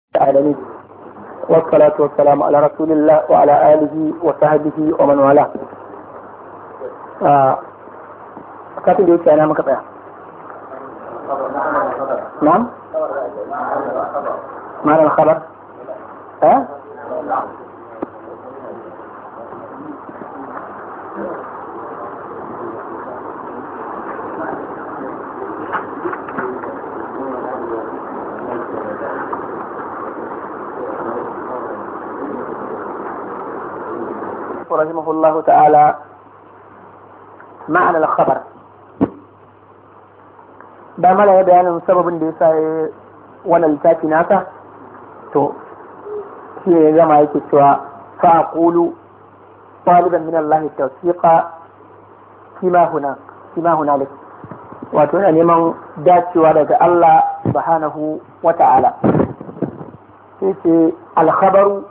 العالمين والصلاة والسلام على رسول الله وعلى آله وصحبه ومن والاه. kafin da yake ana maka tsaya. Na'am? Ma'ana al-khabar? رحمه الله تعالى معنى الخبر ba mala ya bayanin sababin da ya sa wannan littafi nasa to shi ya gama yake cewa fa aqulu taliban min Allah tawfiqa kima hunalik wato yana neman dacewa daga Allah subhanahu wa ta'ala sai ce al-khabaru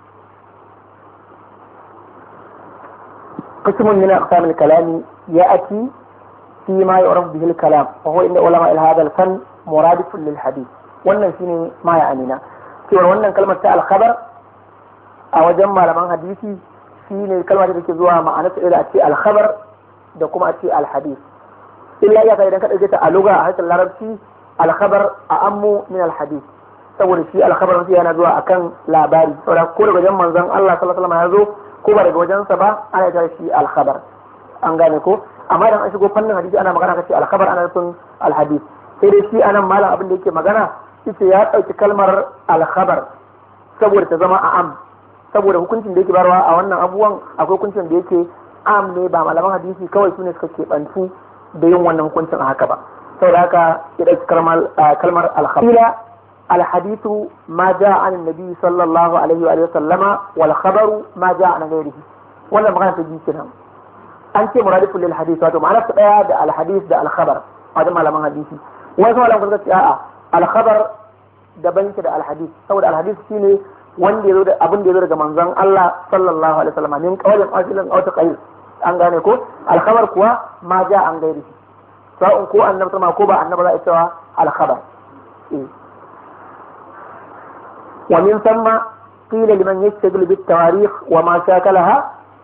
قسم من أقسام الكلام يأتي فيما يعرف به الكلام وهو إن علماء هذا الفن مرادف للحديث wannan shine ma ya amina cewa wannan kalmar ta alkhabar a wajen malaman hadisi shine kalmar da take zuwa ma'anar ta da ce alkhabar da kuma a ce alhadith illa ya kai idan ka dauke ta a lugha a harshen larabci alkhabar a ammu min alhadith saboda shi alkhabar mutum yana zuwa akan labari saboda ko daga wajen manzon Allah sallallahu alaihi wasallam ya zo ko ba daga wajensa ba ana ta shi alkhabar an gane ko amma idan an shigo fannin hadisi ana magana kace alkhabar ana nufin alhadith sai dai shi anan malam abin da yake magana yace ya dauki kalmar alkhabar saboda ta zama am saboda hukuncin da yake barwa a wannan abubuwan akwai hukuncin da yake am ne ba malaman hadisi kawai sune suka keɓantu da yin wannan hukuncin a haka ba saboda haka ya dauki kalmar alkhabar الحديث ما جاء عن النبي صلى الله عليه وآله وسلم والخبر ما جاء عن غيره ولا مغانا تجي كنا أنت مرادف للحديث واتو معنا ده الحديث ده الخبر هذا ما لما حديثي واسمع لما قلت الخبر ده بنك ده الحديث سوى الحديث فيني وان دي يزود أبن دي يزود منزان الله صلى الله عليه وسلم من قول أجل أو تقيل أنغاني كو الخبر كوا ما جاء عن غيره سواء كو النبي ما كوبا النبي لا يسوى الخبر ومن ثم قيل لمن يشتغل بالتواريخ وما شاكلها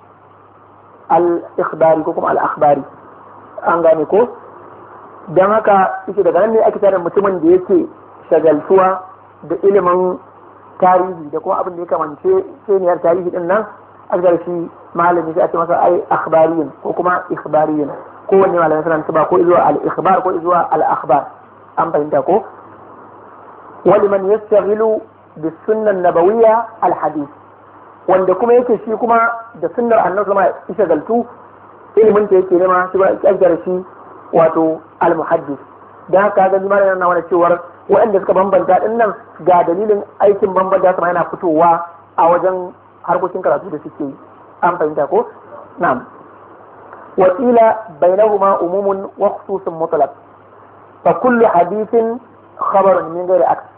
الإخباري كوكم الأخباري أنغاني كو don haka ita daga nan ne ake tare mutumin da yake shagaltuwa da ilimin tarihi da kuma abin da ya kamance seniyar tarihi din nan a shi malami sai a ce masa ai akhbariyin ko kuma ikhbariyin ko wanne malamin suna ba ko zuwa al-ikhbar ko zuwa al-akhbar an fahimta ko waliman yastaghilu بالسنة النبوية الحديث wanda kuma yake shi kuma da sunnar annabi kuma ya shagaltu ilimin ta yake nema shi ba ya shi wato al-muhaddis dan haka ga limana yana wani cewar waɗanda suka bambanta din nan ga dalilin aikin bambanta kuma yana fitowa a wajen harkokin karatu da suke yi an fahimta ko na'am wa qila bainahuma umumun wa khususun mutlaq fa kullu hadithin khabarun min ghairi aks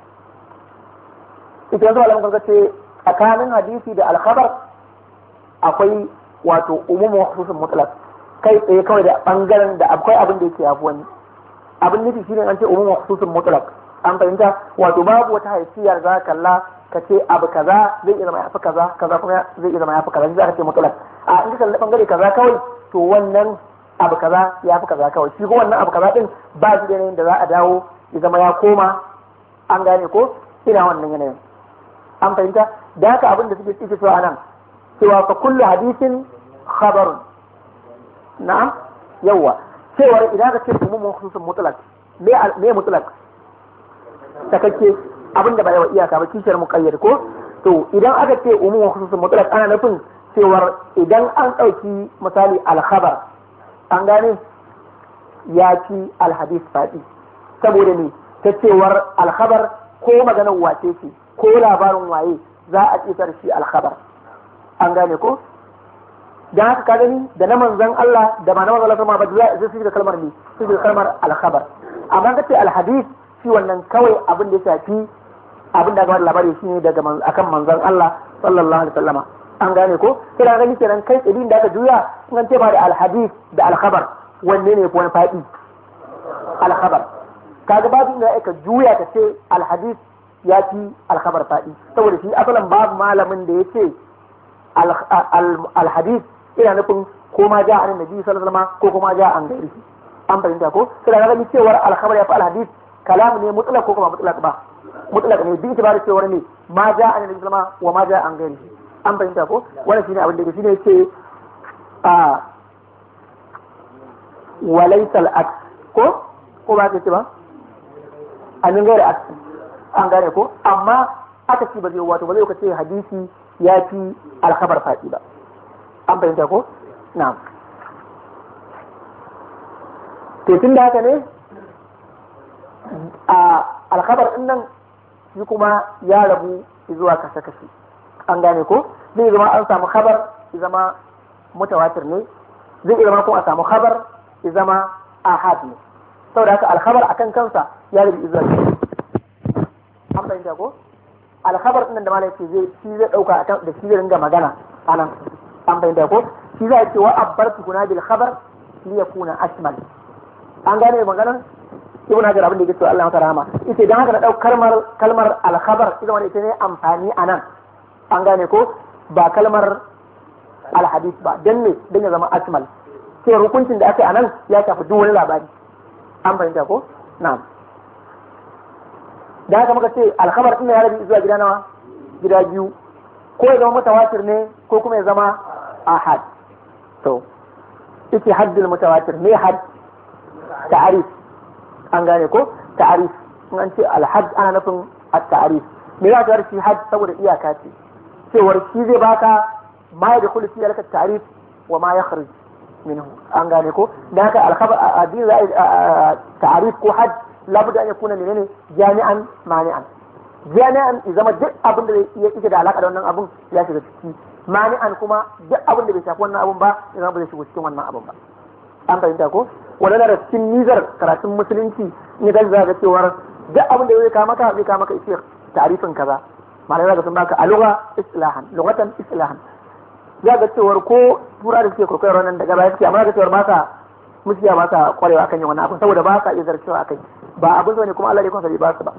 ita yanzu alamun kanka ce tsakanin hadisi da alkhabar akwai wato umumu wa khususun mutlaq kai tsaye kawai da bangaren da akwai abin da yake yafi wani abin nufi shine an ce umumu wa khususun mutlaq an fahimta wato babu wata haifiyar za ka kalla ka ce abu kaza zai iya zama yafi kaza kaza kuma zai iya zama yafi kaza za ka ce mutlaq a in ka kalli bangare kaza kawai to wannan abu kaza yafi kaza kawai shi ko wannan abu kaza din ba shi da yanayin da za a dawo ya zama ya koma an gane ko ina wannan yanayin an fahimta da haka abin da suke cike cewa nan cewa fa kullu hadisin khabarun na'am yawa cewa idan ka ce umumun khususun mutlaq me mutlaq takakke abin da ba yawa iyaka ba kishiyar muqayyad ko to idan aka ce umumun khususun mutlaq ana nufin cewa idan an dauki misali al-khabar an gane ya ci al-hadith fadi saboda ne ta cewar al-khabar ko maganar wace ce ko labarin waye za a ƙetar shi alkhabar an gane ko dan haka ka gani da na manzon Allah da ba na manzon Allah ba zai su da kalmar ne su da kalmar alkhabar amma ka ce alhadith shi wannan kawai abin da ya shafi abin da aka bada labari shine daga akan manzon Allah sallallahu alaihi wasallama an gane ko sai ka gani kenan kai tsidin da aka juya in an ce ba da alhadith da alkhabar wanne ne ko wani fadi alkhabar kaga babu inda aka juya ka ce alhadith ya fi alkhabar faɗi saboda shi asalin babu malamin da ya ce alhadis ina nufin ko ma ja an nabi sallallahu alaihi wasallam ko kuma ja an gairi an fahimta ko sai da ga cewar alkhabar ya fi alhadis kalam ne mutlaq ko kuma mutlaq ba mutlaq ne bi itibar cewar ne ma ja an nabi sallallahu alaihi wasallam wa ma ja an gairi an fahimta ko wannan shine abin da shine yake a walaysa al-aks ko ba ka ce ba amin gairi aks an gane ko amma aka ci ba zai wato ba zai ka ce hadisi ya fi alkhabar faɗi ba an fahimta ko na'am to tun da haka ne a alkhabar din nan shi kuma ya rabu zuwa kashe-kashe an gane ko zai zama an samu khabar ya zama mutawatir ne zai zama kuma a samu khabar ya zama ahad ne saboda haka alkhabar akan kansa ya rabu zuwa an fahimta ko alkhabar din da malai ce shi zai dauka da shi zai ringa magana anan an fahimta ko shi zai ce wa abbartu kuna bil khabar li yakuna ashmal an gane magana ibn hajar abin da yake cewa Allah maka rahama yace dan haka na dau kalmar al-khabar ita wanda ita ne amfani anan an gane ko ba kalmar al-hadith ba dan ne dan ya zama ashmal sai hukuncin da aka yi anan ya shafi duk wani labari an fahimta ko na'am da haka muka ce al-khabar din ya rabi zuwa gida nawa gida biyu ko ya zama mutawatir ne ko kuma ya zama ahad to yake haddul mutawatir ne hadd ta'arif an gane ko ta'arif in an ce alhad ana nufin at-ta'arif me ya ga shi had saboda iyaka ce cewar shi zai baka ma ya dukulu fi alaka ta'arif wa ma yakhruj minhu an gane ko dan haka al-khabar adin ta'arif ko had labudda an yakuna menene jami'an mani'an jami'an zama duk abin da yake da alaka da wannan abun ya shiga ciki mani'an kuma duk abin da bai shafi wannan abun ba ya zama ba zai shigo cikin wannan abun ba an fahimta ko wannan da cikin nizar karatun musulunci ne da za ga cewar duk abin da zai kawo maka ishe tarifin kaza malai za sun baka a lugha islahan lughatan islahan za ga cewar ko tura da suke kokarin wannan daga baya suke amma ga cewar ba sa musiya ba sa kwarewa akan yin wannan abin saboda ba sa iya zarcewa akai ba abin ne kuma Allah ya kansa bai ba su ba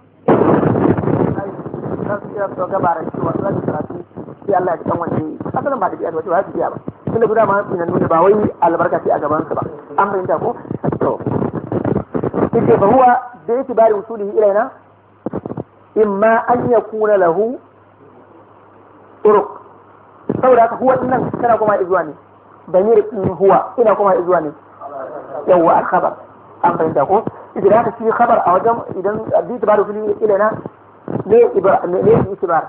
za su iya su gabaran cewa za su karatu sai Allah ya kan wani asalin ba da biya ba ba su biya ba tunda guda ma sinan nuna ba wai albarka ce a gaban su ba an bayyana ko to yake fa huwa da yake bari usulihi ilaina imma an yakuna lahu turuq saboda haka huwa dinnan kana kuma izuwa ne damir huwa ina kuma izuwa ne yawa al-khabar an bayyana ko idan haka shi khabar a wajen idan bi bari usulihi ilaina ne itibar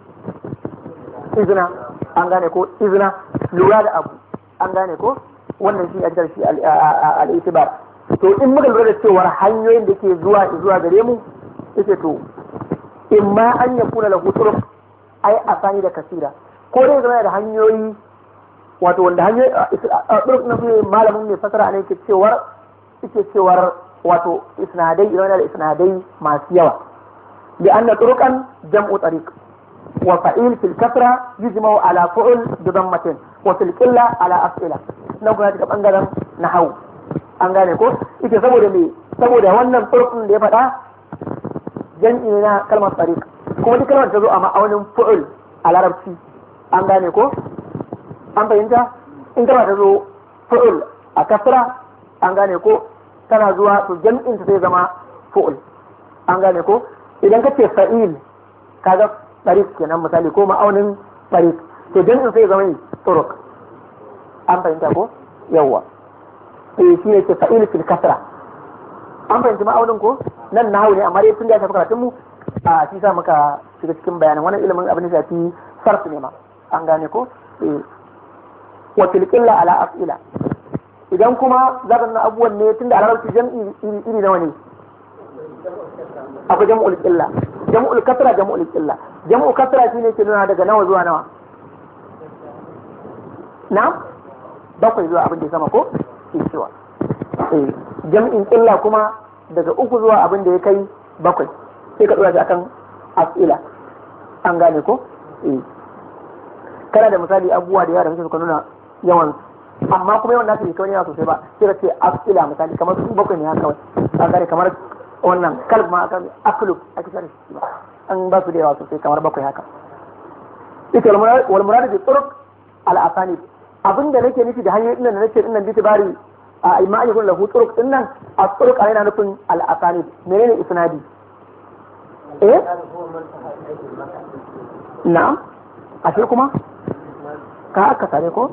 izina an gane ko izina lura da abu an gane ko wannan shi ake shi al-itibar to in muka lura da cewa hanyoyin da ke zuwa gare mu yake to in ma an ya kuna lahu turuq ai asani da kasira ko dai zama da hanyoyi wato wanda hanyoyi turuq na malamin mai fasara ne yake cewar wato isnadai idan da isnadai masu yawa لأن طرقا جمع طريق وفعيل في الكثرة يجمع على فعل بضمة وفي القلة على أفعلة نقول هذا بأنجل نحو أنجانيكو إذا saboda wannan turqin da ya faɗa jam'i na kalmar tariq kuma duk kalmar ta zo a ma'aunin fu'ul a larabci an gane ko an fahimta in kalmar ta zo fu'ul a kasra an gane ko tana zuwa to jam'in ta zai zama fu'ul an gane ko idan ka ce fa'il kaga tariq kenan misali ko ma'aunin tariq to jam'in sai zama turuq an fahimta ko yawwa shi ne ke fa'il fil kasra an fahimci ma'aunin ko nan na hau ne amma dai tun da ya shafi karatun mu a shi sa muka shiga cikin bayanan wannan ilimin abin da shafi sarf ne ma an gane ko wa fil qilla ala af'ila idan kuma zaban na abuwan ne tunda a larabci jam'i iri nawa ne akwai jam'ul qilla jam'ul kasra jam'ul qilla jam'ul kasra shine ke nuna daga nawa zuwa nawa na bakwai zuwa abin da sama ko ke cewa jam'in illa kuma daga 3 zuwa abin da ya kai 7 sai ka dora shi akan as'ila an gane ko kana da misali abubuwa da yawa da suka nuna yawan amma kuma yawan nasu bai kawai yawa sosai ba sai ka ce as'ila misali kamar su 7 ne haka kawai an gane kamar wannan kalb ma aka aklub ake tare shi ba an ba su da yawa sosai kamar bakwai haka ita wal murad bi turuq al asanid abinda nake nufi da hanyoyin nan nake dinnan bitibari a imma ayyukun lahu turuq dinnan a turuq yana nufin al asanid menene isnadi na'am a shi kuma ka aka sare ko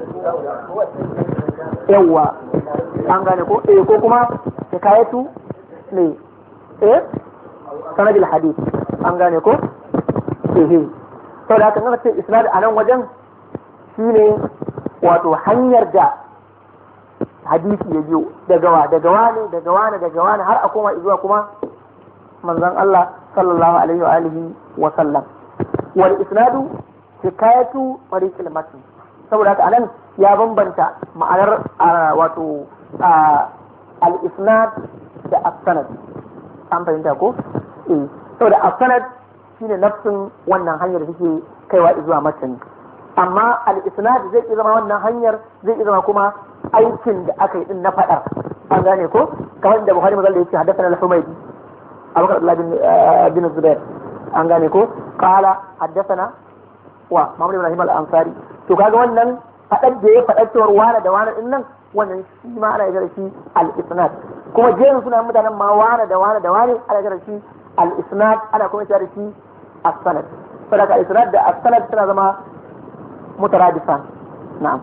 yawwa an gane ko ko kuma hikayatu ne sanadil hadith an gane ko sau da haka nan ce isnad a nan wajen shine wato hanyar da hadisi ya biyo daga wani har a koma zuwa kuma manzon Allah sallallahu alaihi wa alihi wa sallam wal isnadu hikayatu tariqil matn saboda haka anan ya bambanta ma'anar wato al isnad da as-sanad an fahimta ko saboda as-sanad shine nafsin wannan hanyar da take kaiwa zuwa matn amma al isnad zai zama wannan hanyar zai zama kuma aikin da aka yi din na fadar an gane ko kamar da Bukhari mazalla yake haddathana al-Humaydi Abu Bakr bin Zubair an gane ko qala haddathana wa Muhammad Ibrahim al-Ansari to kaga wannan fadar da ya fadar cewar wani da wani din nan wannan shi ma ana yadda shi al-isnad kuma jerin suna mutanen ma wani da wani da wani ana yadda shi al-isnad ana kuma yadda shi as-sanad saboda al-isnad da as-sanad suna zama mutaradifan na'am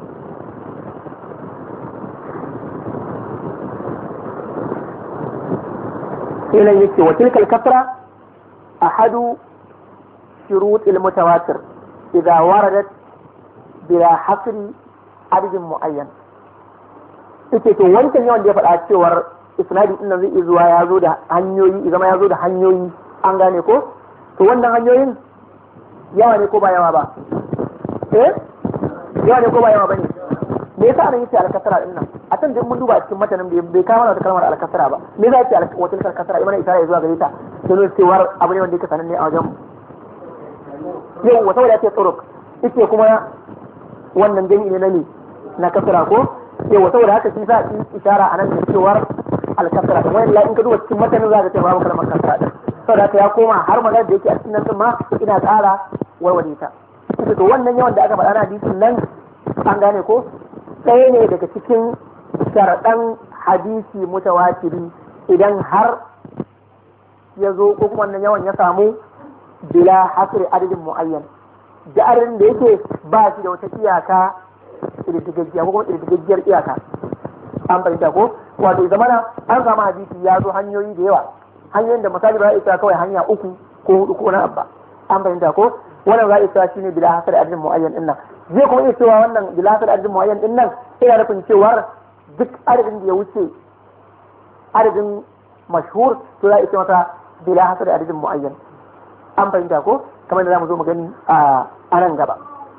إلى يكي وتلك الكثرة أحد شروط المتواتر إذا وردت بلا حصر عدد معين ita to wancan yawan da ya faɗa cewar isnadi din nan zai zuwa ya zo da hanyoyi zama ya zo da hanyoyi an gane ko to wannan hanyoyin yawa ne ko ba yawa ba yawa ne ko ba yawa bane me yasa anan yace al-kasra din nan a can da mun duba cikin matanin bai kawo mana kalmar al-kasra ba me za ya ce wata al-kasra imana isara zuwa gare ta don cewar abu ne wanda yake sanan ne a wajen yau wata wadda ce turuk ita kuma wannan jami'i ne na ne na kasra ko yau wata wadda haka shi sa yi isara anan da cewar al-kasra kuma in ka duba cikin matanin za ka ce babu kalmar kasra din saboda haka ya koma har magana da yake a cikin nan din ma ina tsara warware ta to wannan yawan da aka faɗa na hadisin nan an gane ko ɗaya ne daga cikin sharaɗan hadisi mutawatiri idan har ya zo ko kuma wannan yawan ya samu bila hasri adadin mu'ayyan da adadin da yake ba shi da wata iyaka ƙididdigaggiya ko kuma ƙididdigaggiyar iyaka an fahimta ko wato zamana an samu hadisi ya zo hanyoyi da yawa hanyoyin da misali ba za a isa kawai hanya 3 ko 4 ko na abba an fahimta ko wannan za a isa shine bila hasri adadin mu'ayyan din nan zai kuma iya cewa wannan bila hasri adadin mu'ayyan din nan ina nufin cewar duk adadin da ya wuce adadin mashhur to za a ce masa bila hasar adadin mu'ayyan an fahimta ko kamar da za mu zo mu gani a nan gaba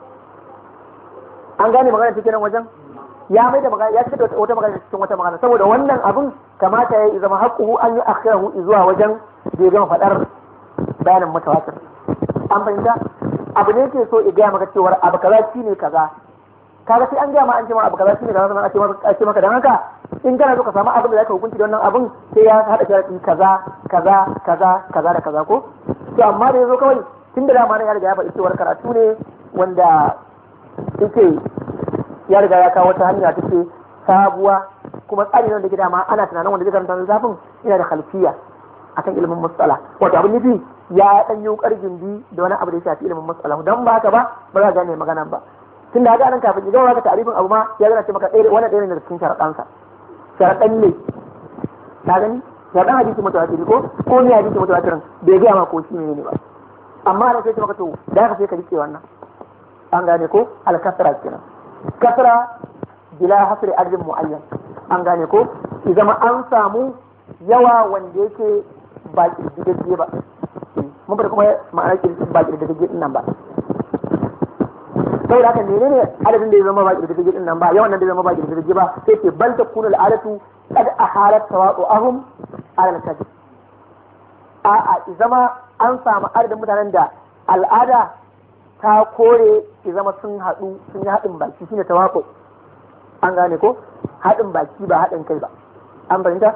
an gane magana cikin nan wajen ya mai da magana ya cika da wata magana cikin wata magana saboda wannan abun kamata ya zama haƙuhu an yi akhirahu zuwa wajen da ya gama faɗar bayanin mutawatir an fahimta abu ne ke so ya gaya maka cewar abu kaza shine kaza kaga sai an gaya ma an ce ma abu kaza shine kaza sannan a ce maka dan haka in kana so ka samu abin da zaka hukunci da wannan abin sai ya hada sharadi kaza da kaza ko to amma da yazo kawai tunda da ma ya riga ya faɗi cewar karatu ne wanda yake ya riga ya kawo wata hanya take sabuwa kuma tsari nan da gida ma ana tunanin wanda zai karanta zafin yana da khalfiya akan ilimin musala wato abin nufi ya dan yi kargin bi da wani abu da ya shafi ilimin musala dan ba haka ba ba za ka gane magana ba tun da haka nan kafin ya gama ka ta'arifin abu ma ya gana ce maka wannan ɗaya ne daga cikin sharaɗansa sharaɗan ne ka gani sharaɗan hadisi mutawatir ko ne hadisi mutawatirin bai gaya ma ko shi ne ba amma da sai ce maka to da haka sai ka rike wannan an gane ko al-kasra kenan kasra bila hasri adadin muayyan an gane ko idan an samu yawa wanda yake ba kirgigagge ba mun bar kuma ma'anar kirgigagge ba kirgigagge din nan ba saboda haka menene adadin da ya zama ba kirgigagge din nan ba yawan nan da ya zama ba kirgigagge ba sai ce bal takunu al-adatu qad ahalat tawadu'ahum ala al-kadhib a zama an samu adadin mutanen da al'ada ta kore ya zama sun haɗu sun yi haɗin baki shine tawaqu an gane ko haɗin baki ba haɗin kai ba an fahimta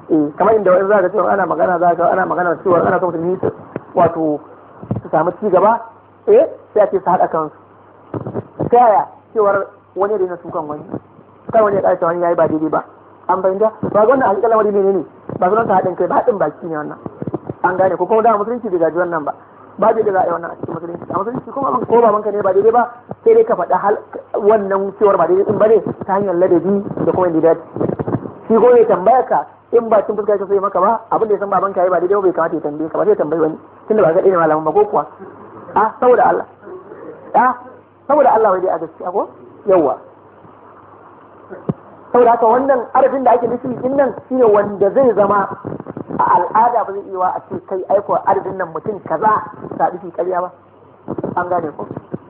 kamar inda wani za ka cewa ana magana cewa ana son musulmi wato su samu ci gaba sai a ce su haɗa kansu ta yaya cewar wani da na sukan wani kan wani ya ƙarshe wani ya yi ba daidai ba an fahimta ba ga wannan hakikar lamari ne ba sunan ta haɗin kai ba haɗin baki ne wannan an gane ko kuma da musulunci bai gaji wannan ba da za a yi wannan a cikin musulunci a musulunci kuma ko babanka ne ba daidai ba sai dai ka faɗa wannan cewar ba daidai din ba ne ta hanyar ladabi da kuma inda dace shi ko ya tambaya ka in ba cin fuska ka sai maka ba abin da ya san babanka yayi ba daidai ba bai kamata ya tambaye ka ba sai tambayi wani tunda ba ga ɗaya malamin ba ko kuwa saboda Allah saboda Allah wai dai a gaskiya ko yawa saboda haka wannan arafin da ake nufi din nan shine wanda zai zama a al'ada ba zai iya a ce kai aiko arzikin nan mutum kaza ta duki ƙarya ba an gane ko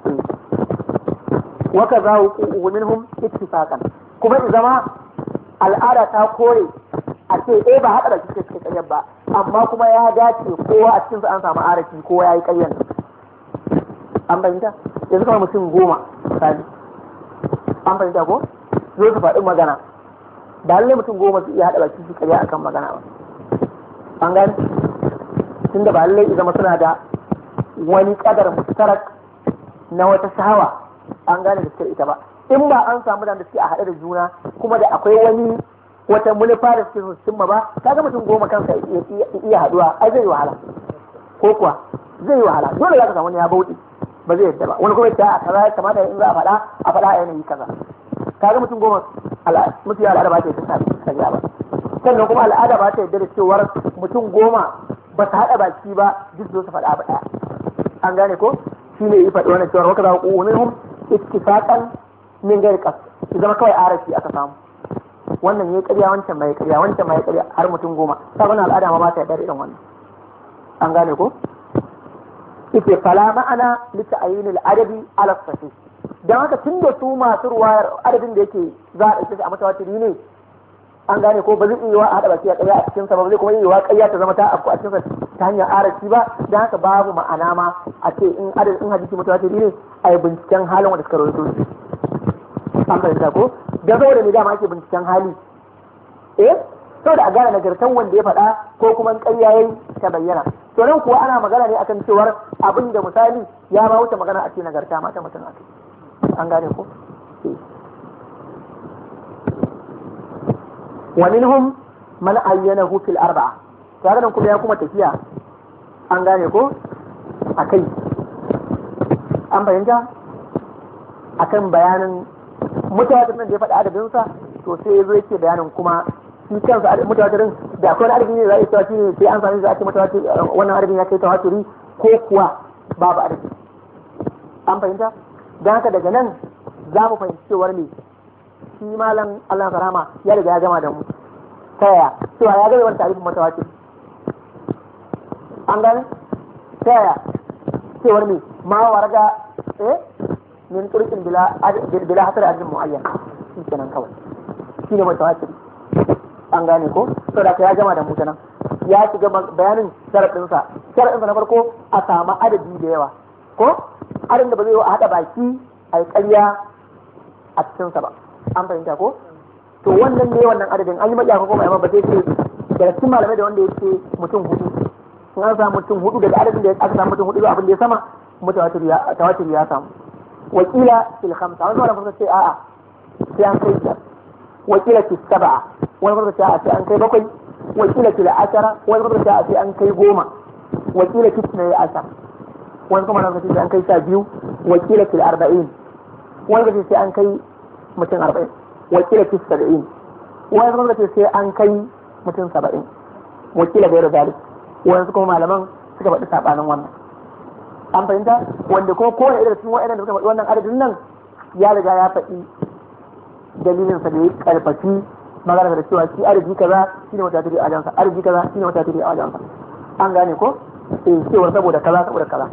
wa kaza huququ minhum ittifaqan kuma in zama al'ada ta kore a ce ba haɗa da kike cikin ƙaryar ba amma kuma ya dace kowa a cikin su an samu arafi kowa yayi ƙaryar an bayyana yanzu kamar mutum 10 misali an bayyana ko zo su faɗi magana da lallai mutum 10 su iya haɗa baki su ƙarya akan magana ba an gane tunda ba lallai zama suna da wani kadar mustarak na wata shahawa an gane da suke ita ba in ba an samu da suke a haɗe da juna kuma da akwai wani wata manufa da suke su cimma ba kaga mutum 10 kansa iya haɗuwa ai zai yi wahala ko kuwa zai yi wahala dole za ka samu wani ya bauɗi ba zai yadda ba wani kuma ya kaza ya kamata in za a faɗa a yanayi kaza kaga mutum 10 mutu ya al'ada ba ta yi ta sa ba sannan kuma al'ada ba ta yarda da cewar mutum 10 ba su haɗa baki ba duk zo su faɗa abu ɗaya an gane ko shi ne yi faɗi wannan cewar waka za ku minhum ittifaqan min ghairi qasd zama kawai arafi aka samu wannan yayi ƙarya wancan bai ƙarya wancan bai ƙarya har mutum 10 ta wannan al'ada ma ba ta yarda da irin wannan an gane ko ite fala ma'ana li ta'yin al-adabi ala sahih dan haka tunda su masu ruwayar adadin da yake za a ɗauke shi a mutawatiri ne an gane ko ba zai iya wa a haɗa baki a ƙarya a cikin sa ba zai kuma iya wa ƙarya ta zama ta afku a cikin sa ta hanyar arashi ba dan haka babu ma'ana ma a ce in hadisi mutawatiri ne a yi binciken halin wanda suka rawaito shi an fahimta ko dan saboda me dama ake binciken hali saboda a gane nagartan wanda ya faɗa ko kuma ƙarya yayi ta bayyana to nan kuwa ana magana ne akan cewar abin da misali ya ma wuce magana a ce nagarta mata mutum a an gane ko wa minhum man ayyanahu fil arba'a tare da kuma ya kuma tafiya an gane ko akai an bayyana akan bayanin mutawatirin da ya faɗa adadin sa to sai yazo yake bayanin kuma shi kansa mutawatirin da akwai adadi ne za a yi cewa shine sai an sami za a ce mutawatir wannan adadin ya kai tawatiri ko kuwa babu adadi an fahimta don haka daga nan za mu fahimci cewar ne shi malam Allah karama ya riga ya gama da mu ta yaya cewa ya gaba wani tarifin mutawatir an gane ta yaya cewar ne ma warga min turkin bila hasar ajin mu'ayyan shi kenan kawai shi ne mutawatir an gane ko saboda ya gama da mu kenan ya shiga bayanin sharaɗinsa na farko a samu adadi da yawa ko adadin da ba zai yi a haɗa baki a yi ƙarya a cikinsa ba an fahimta ko to wannan ne wannan adadin an yi maƙiya ko mai ba sai ce daga cikin malamai da wanda ya ce mutum 4 in an samu mutum 4 daga adadin da aka samu mutum 4 zuwa abin da ya sama mutawatir ya samu wakila fil khamsa wani malamai suka ce a'a sai an kai biyar wakila fil sab'a wani malamai suka ce a'a sai an kai 7 wakila fil 10 wani malamai suka ce a'a sai an kai 10 wakila fil 12 wani kuma malamai suka ce sai an kai 12 wakila fil 40 wani suka ce sai an kai mutum 40 wakila fil 70 wani kuma suka ce sai an kai mutum 70 wakila gairu zalik wani kuma malaman suka faɗi sabanin wannan an fahimta wanda kuma kowane irin cikin wa'annan da suka faɗi wannan adadin nan ya riga ya faɗi dalilin sa da ya karfafi magana da cewa shi adadi kaza shine mutatiri a wajensa adadi kaza shine mutatiri a wajensa an gane ko cewar saboda kaza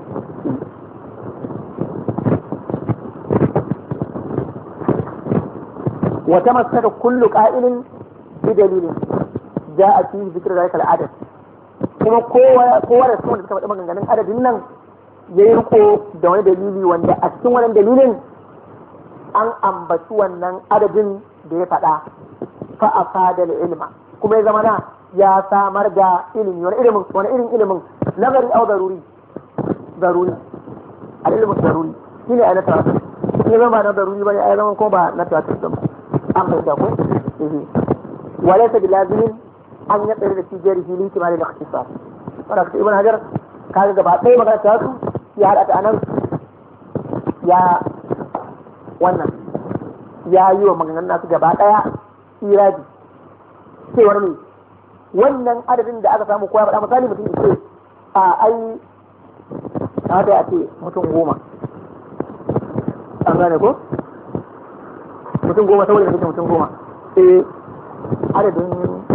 wata masaka kullu qa'ilin bi dalilin ja'a fi zikr zalika al-adad kuma kowa da suka faɗi maganganun adadin nan ya yi riko da wani dalili wanda a cikin wannan dalilin an ambaci wannan adadin da ya faɗa fa afada ilma kuma ya zama na ya samar da ilimi. Wani irin ilimin nazari au zaruri al-ilmu zaruri shine a na tawatur. ne zama na daruri bane ai zaman ko ba na tawatur din an fahimta ko وليس بلازم أن يقرر في جاره لاحتمال الاختصاص. ولكن ابن حجر كان gaba ɗaya magana ta su ya haɗa ta anan ya yi wa maganganun nasu gaba ɗaya iraji cewar ne wannan adadin da aka samu kowa faɗa misali mutum ya ce kamata ya ce mutum 10 an gane ko mutum 10 saboda mutum 10 adadin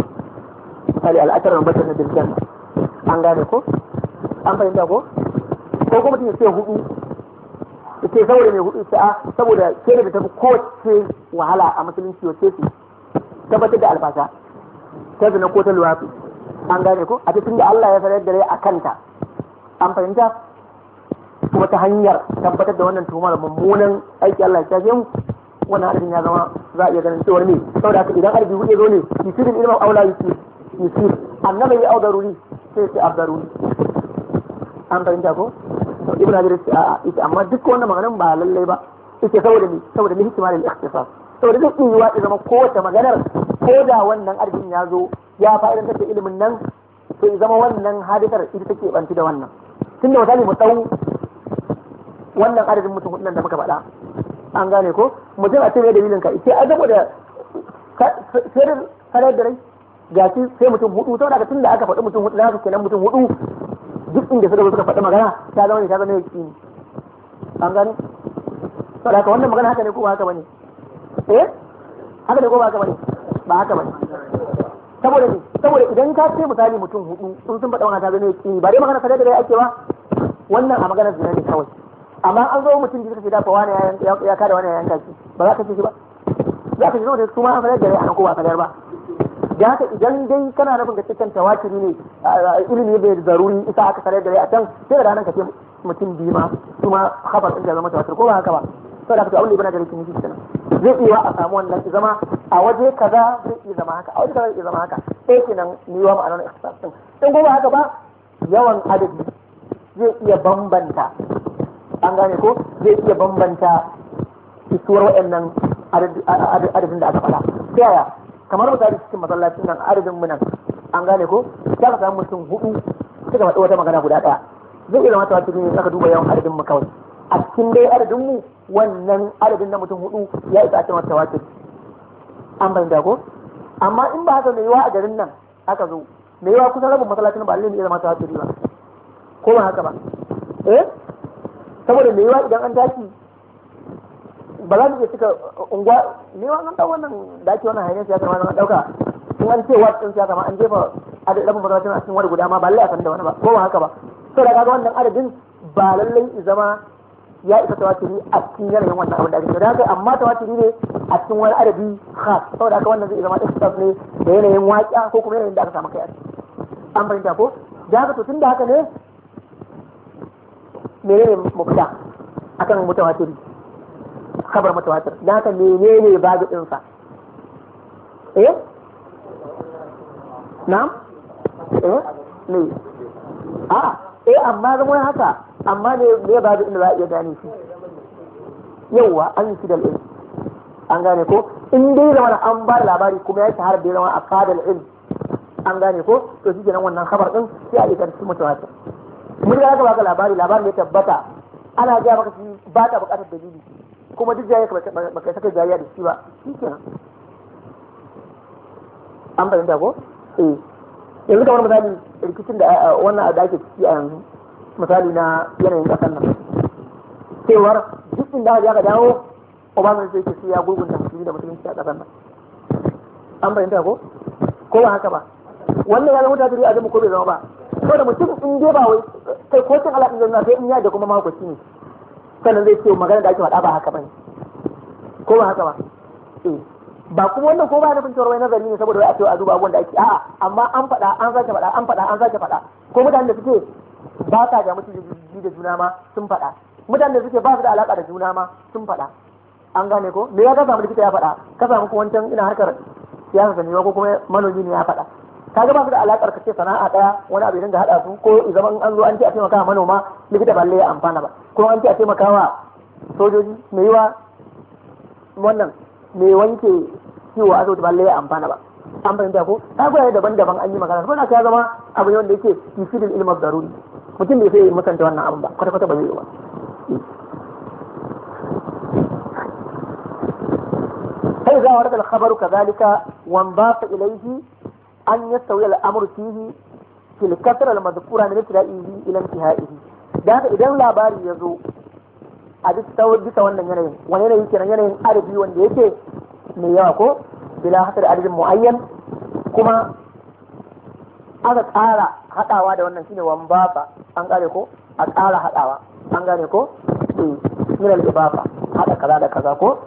al'ashar da bakin na dirjan an gane ko an fahimta ko kuma mutum ya ce 4 ya ce saboda mai 4 saboda ke da tafi kowace wahala a musulunci wace ce tabbatar da albasa ta zina ko ta luwafi an gane ko a cikin da Allah ya sanar da rai a kanta an fahimta kuma ta hanyar tabbatar da wannan tuhumar mummunan aiki Allah ya shafe mu wannan adadin ya zama za a iya ganin cewar ne saboda haka idan adadi hudu zo ne yusirul ilma aula yusir annabi ya au daruri sai ce abdaruri an fahimta ko ibn hajar ce ita amma duk wannan maganan ba lallai ba ita saboda ni hikima da ikhtisas saboda zai iya yiwa zama kowace maganar ko da wannan adadin ya zo ya fa'idantar da ilimin nan sai zama wannan hadisar ita take banci da wannan tunda misali mu dau wannan adadin mutum hudun da muka faɗa an gane ko mutum a ce mai dalilin ka sai a saboda sai sanar da rai ga shi sai mutum 4 saboda tun da aka faɗi mutum 4 da haka kenan mutum 4 duk inda suka faɗi magana ta zama yaki ne an gane saboda haka wannan magana haka ne ko ba haka bane haka ne ko ba haka bane ba haka bane saboda idan ka ce misali mutum 4 sun faɗa wannan ta zama yaki ba dai magana sanar da rai ake ba wannan a maganar zina ne kawai amma an zo mutum da suka dafa wani ya kada wani ya yanka shi ba za ka ce shi ba za ka ce da su ma an fadar da rai a nan ko ba fadar ba da haka idan dai kana nufin ka cikin tawatiri ne ilimi bai zaruri isa aka fadar da rai a can sai da ranar ka ce mutum biyu ma su ma khabar din da zama tawatir ko ba haka ba saboda haka abin da ibn Jarir kin yi kenan zai iya a samu wannan ki zama a waje kaza zai iya zama haka a waje kaza zai iya zama haka sai kenan ni wa ma'anar ikhtisas din in ko ba haka ba yawan adadi zai iya bambanta an gane ko zai iya bambanta isuwar waɗannan adadin da aka faɗa ta yaya kamar misali cikin masallacin nan adadin mu nan an gane ko za ka samu mutum 4 suka faɗi wata magana guda ɗaya zai iya zama tawatir ne aka duba yawan adadin mu kawai a cikin dai adadin mu wannan adadin na mutum 4 ya isa a cikin tawatir an bayyana ko amma in ba haka mai yawa a garin nan aka zo mai yawa kusan rabin masallacin ba lalle ne ya zama tawatir ba ko ba haka ba saboda mai yawa idan an tashi ba za mu iya cika unguwa mai yawa an ɗau wannan da ake wannan hanyar siyasa ma an ɗauka in an ce wat ɗin siyasa ma an jefa adadin masallacin a cikin wani guda ma ba lallai a san da wani ba ko ba haka ba saboda kaga wannan adadin ba lallai zama ya isa tawatiri a cikin yanayin wannan abin da ake da haka amma tawatiri ne a cikin wani adadi khas saboda haka wannan zai zama ikhtisas ne da yanayin waƙa ko kuma yanayin da aka samu kai a ciki an fahimta ko da haka to tun da haka ne menene mubda akan mutawatir khabar mutawatir dan haka menene babu din sa na'am ne amma zama haka amma ne babu inda za a iya gane shi yawa an yi shi da ilmi an gane ko in dai zama an ba da labari kuma ya shahara da zama a fadal ilmi an gane ko to shi kenan wannan khabar din sai a yi karfi mutawatir mun ga baka labarin ya tabbata ana ga maka shi ba ka bukatar dalili kuma duk jaye baka saka jayya da shi ba shikenan an bayyana ko yanzu kamar misali rikicin da wannan da ake ciki a yanzu misali na yanayin kasar nan cewar duk inda aka dawo Obama sai ke ya gurgunta musulmi da musulunci a kasar nan an bayyana ko ba haka ba wannan ya zama mutane a zama ko bai zama ba ko da mutum in dai ba wai kai ko cin alaƙin zanna sai in ya da kuma mahaukaci ne sannan zai ce magana da ake faɗa ba haka bane ko ba haka ba ba kuma wannan ko ba nufin cewa wai nazari ne saboda wai a cewa a duba abubuwan da ake a'a amma an faɗa an sake faɗa an sake faɗa ko mutanen da suke ba sa ga mutum da juna ma sun faɗa mutanen da suke ba su da alaƙa da juna ma sun faɗa an gane ko me ya ka samu likita ya faɗa ka samu ko wancan ina harkar siyasa ne ko kuma manomi ne ya faɗa kaga ba su da alakar kace sana'a daya wani abu dinga hada su ko zaman an zo an ce a taimaka manoma likita balle ya amfana ba ko an ce a taimaka wa sojoji mai yiwa wannan mai wanke ciwo a asibiti balle ya amfana ba an fahimta ko ta gwaye daban-daban an yi magana ko na ya zama abu ne wanda yake yufidul ilmi daruri mutum bai sai musanta wannan abin ba kwata-kwata ba zai yi ba فإذا ورد الخبر كذلك وانضاف إليه أن يستوي الأمر فيه في الكثرة المذكورة من ابتدائه إلى انتهائه. ده إذا لا باري يزو أدي تستوي بس وانا ينين وانا ينين أربي وانا يكي مياكو بلا حصر عدد معين كما aka tsara haɗawa da wannan shine wambafa an gane ko a tsara haɗawa an gane ko min al-ibafa haɗa kaza da kaza ko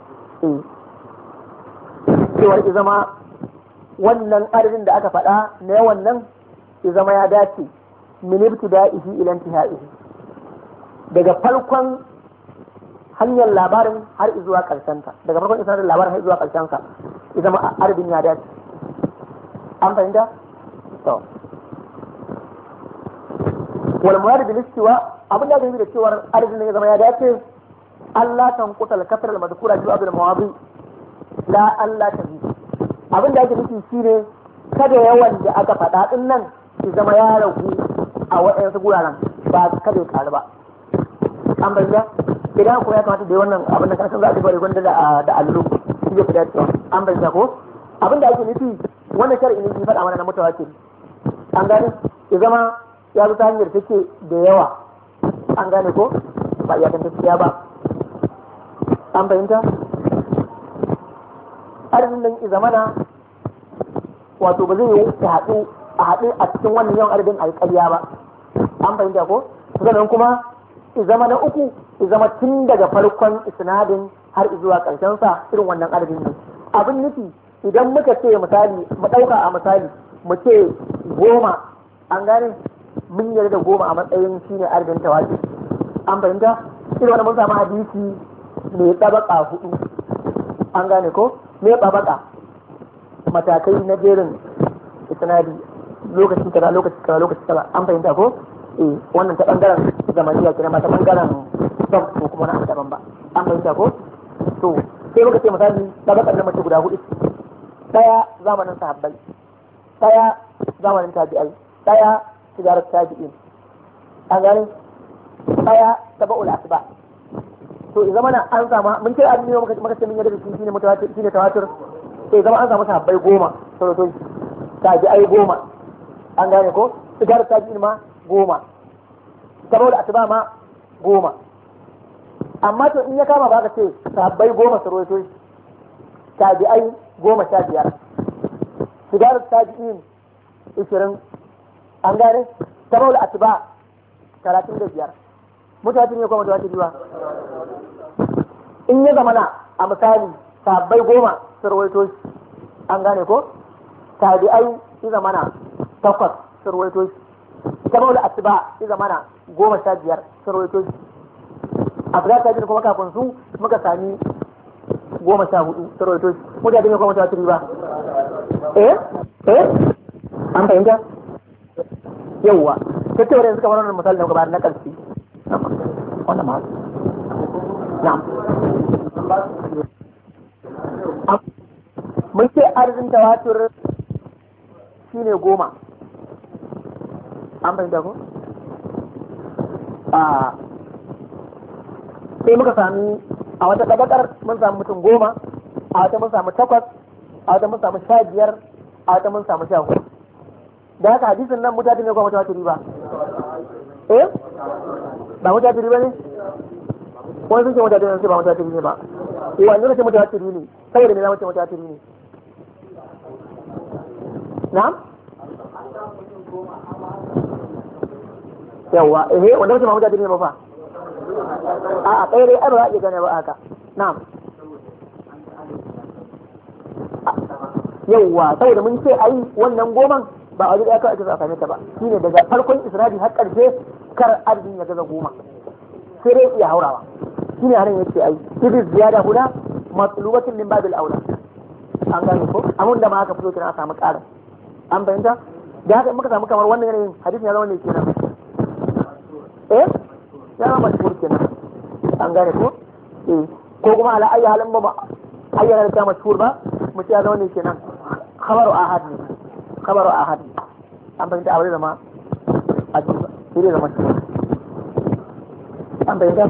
cewar zama wannan adadin da aka faɗa na yawan nan zama ya dace min ibtida'ihi ila intihaihi daga farkon hanyar labarin har zuwa karshen ta daga farkon isnadin labarin har zuwa karshen sa zama adadin ya dace an fahimta to wal murad bil istiwa abin da yake da cewar adadin ne zama ya dace Allah tanquta al-kasr al-madhkura bi abd al-mawadi la Allah ta bi abin da ake nufi shine kada yawan da aka faɗa din nan ki zama ya ragu a waɗansu guraren ba kada ya karu ba an bayyana idan ko ya kamata da wannan abin da kasan za a bari gwanda da allu shi ya fada cewa an bayyana ko abin da ake nufi wannan shar'i ne ki faɗa mana na mutawatir an gane ya zama ya zo ta hanyar take da yawa an gane ko ba iya tantance ba an bayyana adadin nan zamana wato ba zai yi a haɗu a cikin wannan yawan adadin alƙarya ba an fahimta ko sannan kuma zama na uku zama tun daga farkon isnadin har zuwa ƙarshen sa irin wannan adadin ne abin nufi idan muka ce misali mu ɗauka a misali mu ce 10 an gane mun yarda da 10 a matsayin shine adadin tawatir an fahimta irin wannan mun samu hadisi mai tabaka 4 an gane ko me babaka matakai na jerin isnadi lokaci kaza an fahimta ko wannan ta bangaren zamaniya kenan ma ta bangaren zam ko kuma na daban ba an fahimta ko to sai muka ce misali babakar na mace guda 4 daya zamanin sahabbai daya zamanin tabi'ai daya tijarat tabi'in an gane daya tabaul asba to zama na an sama mun ce abin ne muka ce mun yadda shi shine mutawatir shine tawatur sai zama an samu sahabbai 10 to tabi'ai 10 an gane ko tijarat tabi'in ma 10 saboda asba ma 10 amma to in ya kama ba ka ce sahabbai 10 su rawaito tabi'ai 15 tijarat tabi'in 20 an gane saboda asba 35 mutawatir ne kuma mutawatir ba in ya zamana a misali sabbai 10 surwaito shi an gane ko tabi'ai shi zamana 8 surwaito shi saboda asuba shi zamana 15 surwaito shi abda ta jin kuma kafin su muka sami 14 surwaito shi mutane ne kuma mutawatir ba an fahimta yawwa tattawar yanzu kamar wannan misali da muka bayar na ƙarshe wannan ma na'am mun ce arzikin tawatur shine 10 an fahimta ko sai muka sami a wata tabakar mun samu mutum 10 a wata mun samu 8 a wata mun samu 15 a wata mun samu 14 da haka hadisin nan mutane ne kuma mutawatiri ba ba mutawatiri ba ne wani sun ce mutawatiri ne ba mutawatiri ne ba wani ne ce mutawatiri ne saboda ne na mace mutawatiri ne na'am yawa wanda mace ba mutawatiri ne ba fa a kai dai ai ba za a iya gane ba haka na'am yawa saboda mun ce ai wannan 10 ba a da aka same ta ba shine daga farkon isra'i har karshe kar arzikin ya gaza 10 sai dai iya haurawa shine harin yace ai kibi ziyada huda matlubatin min babil aula an gane ko amun da ma aka fito kina samu ƙarin an fahimta da haka in muka samu kamar wannan yanayin hadisin ya zama ne kenan ya zama mashhur kenan an gane ko ko kuma ala ayi halin ba ayyana da ta mashhur ba mu ce ya zama ne kenan khabaru ahad ne an fahimta aure zama ajiba sai dai zama mashhur an fahimta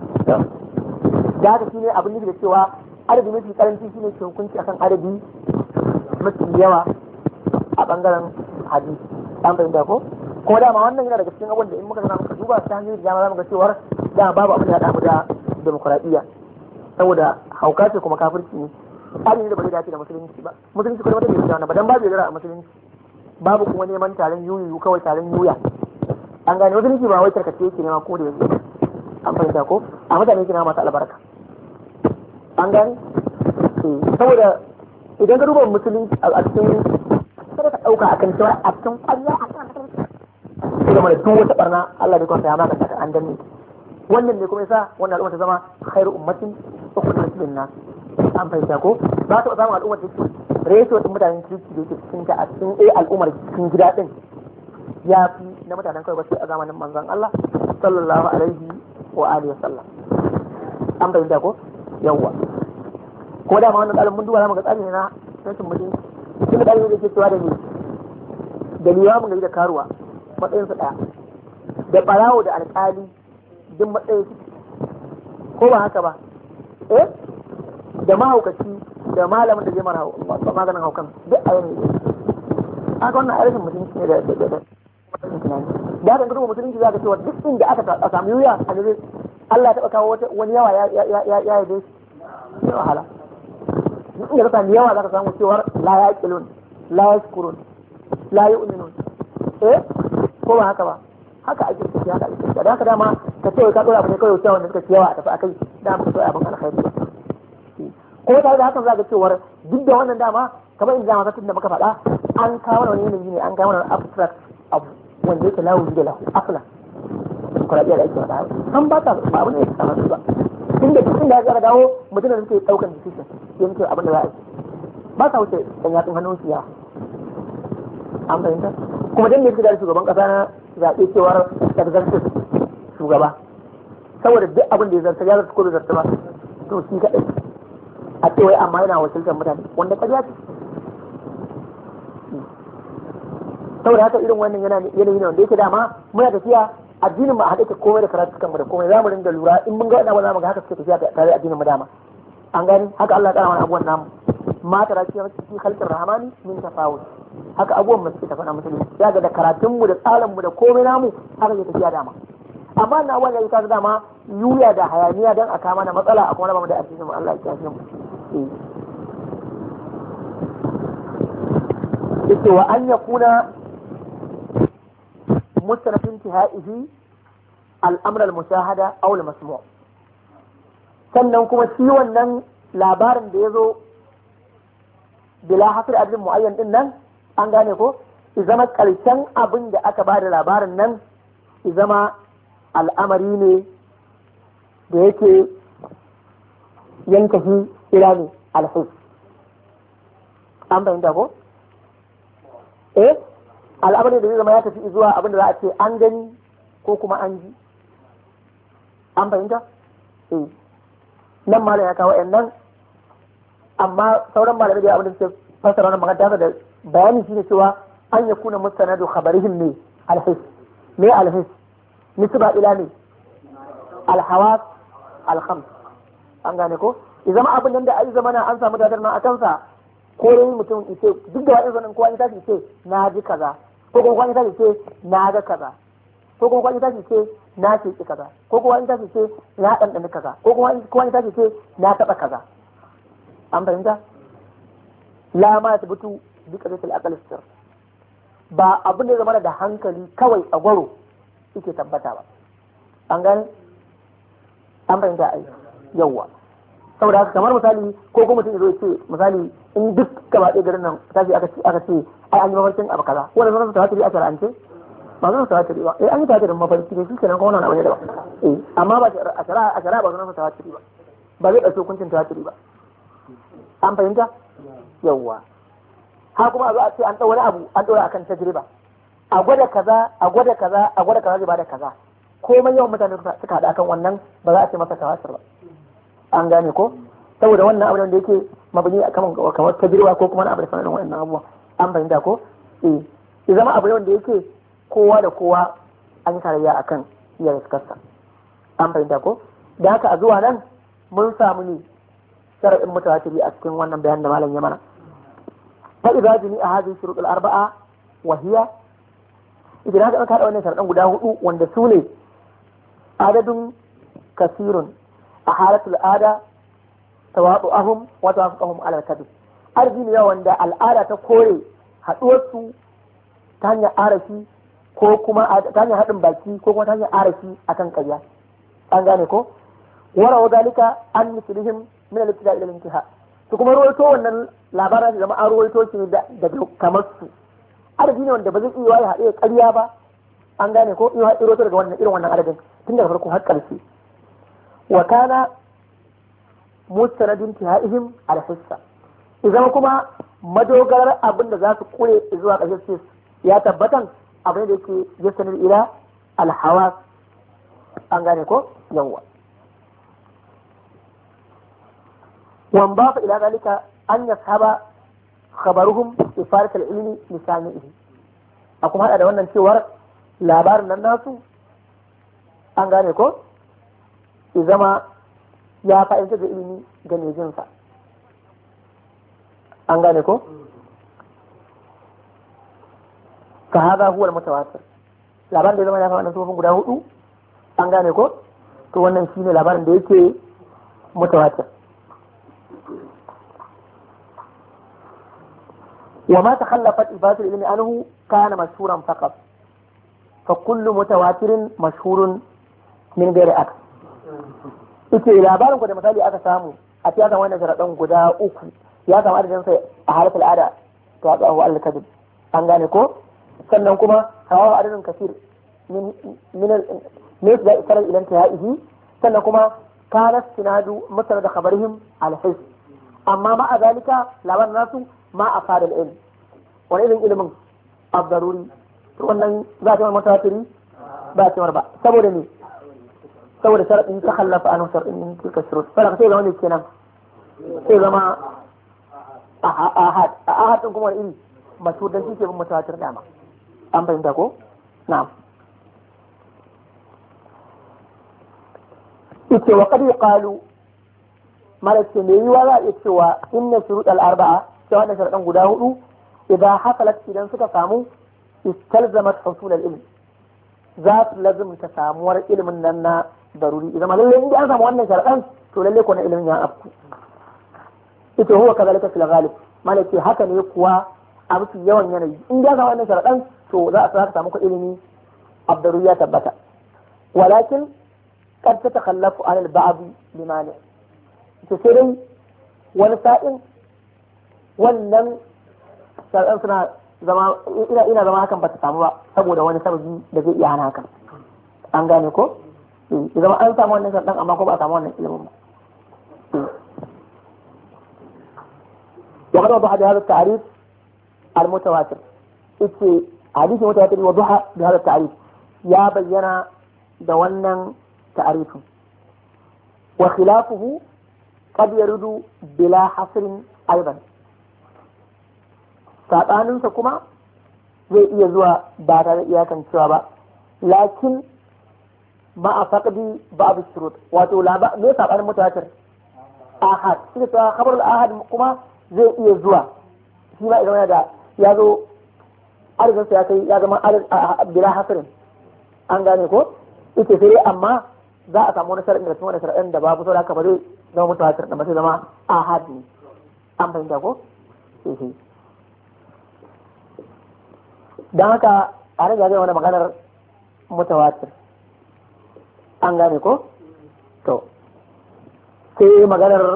da haka shine abin nufi da cewa adadi mafi karanci shine ke hukunci akan adadi mafi yawa a bangaren hadisi an fahimta ko kuma dama wannan yana daga cikin abin da in muka zama muka duba ta hanyoyi da dama zamu ga cewar dama babu abin da ya damu da demokuraɗiyya saboda hauka ce kuma kafirci ne tsari ne da ba zai dace da musulunci ba musulunci kuma wata bai da ba dan babu yadda a musulunci babu kuma neman taron yuyu kawai taron yuya an gane musulunci ba wai tarkace yake nema ko da yanzu an fahimta ko a mutane yake nema masu albarka an gane saboda idan ka duba musulunci a cikin kada ka ɗauka akan cewa a cikin ƙwarya a kan sai zama da duk wata barna Allah ne kwanta ya maka ta an danne wannan ne kuma yasa wannan al'umma ta zama khairu ummatin ukhrijat lin-nas an fahimta ko ba ta zama al'ummar da ke ratio din mutanen kirki da yake cikin ta a cikin al'ummar cikin gida din ya fi na mutanen kawai ba sai a zamanin manzon Allah sallallahu alaihi wa alihi wa sallam an fahimta ko yawwa ko da ma wannan tsarin mun duba zamu ga tsari ne na rashin mutunci shi da ɗalibi da ke cewa da ni da limamin gari da karuwa matsayinsu ɗaya da ɓarawo da alƙali duk matsayin su ko ba haka ba da mahaukaci da malamin da zai mara maganin haukan duk a yanayi ne haka wannan a rashin mutunci ne da tunani da haka gudu musulunci za ka cewa duk inda aka samu yuya a gare Allah ya taɓa kawo wani yawa ya yi shi wahala duk inda ka samu yawa za ka samu cewar la ya ƙilun la ya shukurun la ya uminun ko ba haka ba haka ake ciki haka ake ciki da haka dama ka ce ka dora abu ne kawai wanda suka ci yawa a tafi akai dama ka so abin alkhairi ko tare da hakan za ka cewar duk da wannan dama kamar in zama satin da muka faɗa an kawo wani yanayi ne an kawo wani abstract abu wanda yake lawo da lahu afla kurabiya da ake faɗa an ba ta ba abin da yake samu ba tunda duk inda ya dawo mutum da suke daukan decision yanke abin da za a yi ba sa wuce dan yatsun hannun su yawa an fahimta kuma dan ne suka da shugaban kasa na zaɓe cewar executive shugaba saboda duk abin da ya zarta ya zarta ko bai zarta ba to shi kaɗai a ce wai amma yana wakiltar mutane wanda ƙarya ce saboda haka irin wannan yanayi ne wanda yake dama muna tafiya addinin mu a haɗe komai da karatu kanmu da komai zamu rinda lura in mun ga wannan za mu ga haka suke tafiya tare da addinin mu dama an gani haka Allah ya tsara mana abubuwan namu ma tara fi khalqir rahmani min tafawut haka abubuwan mu suke tafiya musulmi ya ga da karatun mu da tsarin mu da komai namu haka ke tafiya dama amma na wannan ya dama yuya da hayaniya dan a kama na matsala a kuma raba mu da addinin mu Allah ya kiyaye mu yake wa an yakuna مستند انتهائه الامر المشاهده او المسموع sannan kuma shi wannan labarin da ya zo bila hasar abin mu'ayyan din nan an gane ko izama karshen abin da aka ba da labarin nan izama al'amari ne da yake yanka shi ila ne alhis an fahimta ko al'amarin da zai zama ya tafi zuwa abin da za a ce an gani ko kuma an ji an fahimta nan malam ya kawo nan amma sauran malamai da abin da suke fassara wannan magana da bayani shine cewa an ya kuna mustanadu khabarihim ne alhis me alhis nisba ila ne alhawas alkhams an gane ko idan abin nan da ai zamana an samu dadar na akan sa ko dai mutum yace duk da wa'in zanen kowa ya tashi ce na ji kaza ko kuma kwanye tashi ce na ga kaza ko kuma kwanye tashi ce na ce kaza ko kuma kwanye tashi ce na ɗanɗani kaza ko kuma kwanye tashi ce na taɓa kaza an fahimta la ma ta butu duka zai tilakal sir ba abin da zama da hankali kawai a gwaro yake tabbata ba an gane an fahimta ai yawwa saboda haka kamar misali ko kuma mutum zai ce misali in duk gaba ɗaya garin nan tashi aka ce ai an yi mafarkin abu kaza wanda zan su tawatiri a shara'ance ba zan su tawatiri ba an yi tawatirin mafarki ne shi kenan kuma wannan abu ne daban amma ba a shara'a ba zan su tawatiri ba zai ɗauki hukuncin tawatiri ba an fahimta yawwa ha kuma a zo a ce an ɗau wani abu an ɗora akan tajriba, a gwada kaza a gwada kaza a gwada kaza zai bada kaza, komai yawan mutane suka haɗa kan wannan ba za a ce masa tawatur ba. An gane ko, saboda wannan abu da yake mabani kamar tajriba ko kuma abu da sanar wannan abubuwa. An fahimta ko ya zama abu da yake kowa da kowa an yi tarayya akan iya riskarsa. An fahimta ko, da haka a zuwa nan mun samu ne sharaɗin mutawatiri a cikin wannan bayan da malam ya mana. fa idza jami'a hadhihi shurut al-arba'a wa hiya, idan aka kada wannan sharaɗin guda hudu wanda su ne adadun kasirun a halatul ada tawadu'ahum wa tawafuqahum ala al-kadhib, arziki ne wanda al'ada ta kore haɗuwarsu ta hanyar arashi ko kuma ta hanyar haɗin baki ko kuma ta hanyar arashi akan ƙarya. An gane ko, wara wa zalika an mislihim min al-ibtida ila al-intiha, to kuma ruwaito wannan labarin da zama an ruwaito shi daga kamar su, arziki ne wanda ba zai iya ya haɗe ƙarya ba. An gane ko, iya haɗe daga wannan irin wannan adadin tun daga farko har ƙarshe. Wa kana mustanadin intihaihim al-hissa, idan kuma madogarar abin da za su kure zuwa ƙarshe ya tabbatan abin da yake yasanar ila alhawas. An gane ko, yawwa. wan ba fa ila zalika an yashaba khabaruhum ifarat al-ilmi lisanihi, a kuma hada da wannan cewar labarin nan nasu, an gane ko, ya zama ya fa'idar da ilimi ga mai jinsa. An gane ko, ka haza huwa mutawatir, labarin da ya zama ya faɗa sufofin guda hudu. An gane ko, to wannan shine labarin da yake mutawatir. wa ma takhallafat ibadatul ilmi anhu kana mashhuran faqat, fa kullu mutawatirin mashhurun min ghairi aks. ita labarin ku da misali aka samu a cikin wannan sharadan guda uku ya samu adadin sai a halatul ada to a tsawo al-kadib. An gane ko, sannan kuma hawa adadin kasir min da isarar ilan tihaihi, sannan kuma kana sinadu masar da khabarihim al-his, amma ma a zalika labarin nasu ma a fadal ilm, wani irin ilimin abdaruri, to wannan za a ce mutawatiri ba a ce ba, saboda ne, saboda sharadin ta khallafa an sharadin min tilka shurut, sai zama ne kenan, sai zama ahad din kuma wani iri mashhur dan shi ke bin mutawatir dama. An fahimta ko, na'am. ita wa qad yuqalu, malaka ne yiwa za a iya cewa inna shurut al-arba'a, cewa wannan sharadan guda hudu idan hasalat, idan suka samu istalzamat husul al-ilm, za su lazimta samuwar ilimin nan na daruri. idan lalle in an samu wannan sharadan to lalle ko na ilimin ya afku. ita huwa kazalika fil ghalib, malaka haka ne kuwa a mafi yawan yanayi in ya samu wannan sharadan to za a samu ko ilimi abdaruri ya tabbata. walakin قد تتخلف عن البعض لمانع، تسيري ونسائل wannan shar'an suna zama ina zama hakan ba ta samu ba saboda wani sababi da zai iya hana hakan. An gane ko, zama an samu wannan shar'an amma ko ba a samu wannan ilimin ba. وقد وضح بهذا التعريف المتواتر، حديث المتواتر وضح بهذا التعريف يا بينا دولنا تعريفه، وخلافه قد يرد بلا حصر أيضا. saɓaninsa kuma zai iya zuwa ba tare da iyakan cewa ba, lakin ma a faƙi babu shurut, wato me saɓanin mutawatir ahad, shi ta khabarul ahad kuma zai iya zuwa shi ma idan da ya zo arzikinsa ya kai ya zama bila hasirin. An gane ko, ita sai amma za a samu wani shar'in da cikin wani shar'in da babu, saboda haka ba zai zama mutawatir da ba sai zama ahad ne. An fahimta ko, don haka a rage zai wani maganar mutawatir. An gane ko, to sai maganar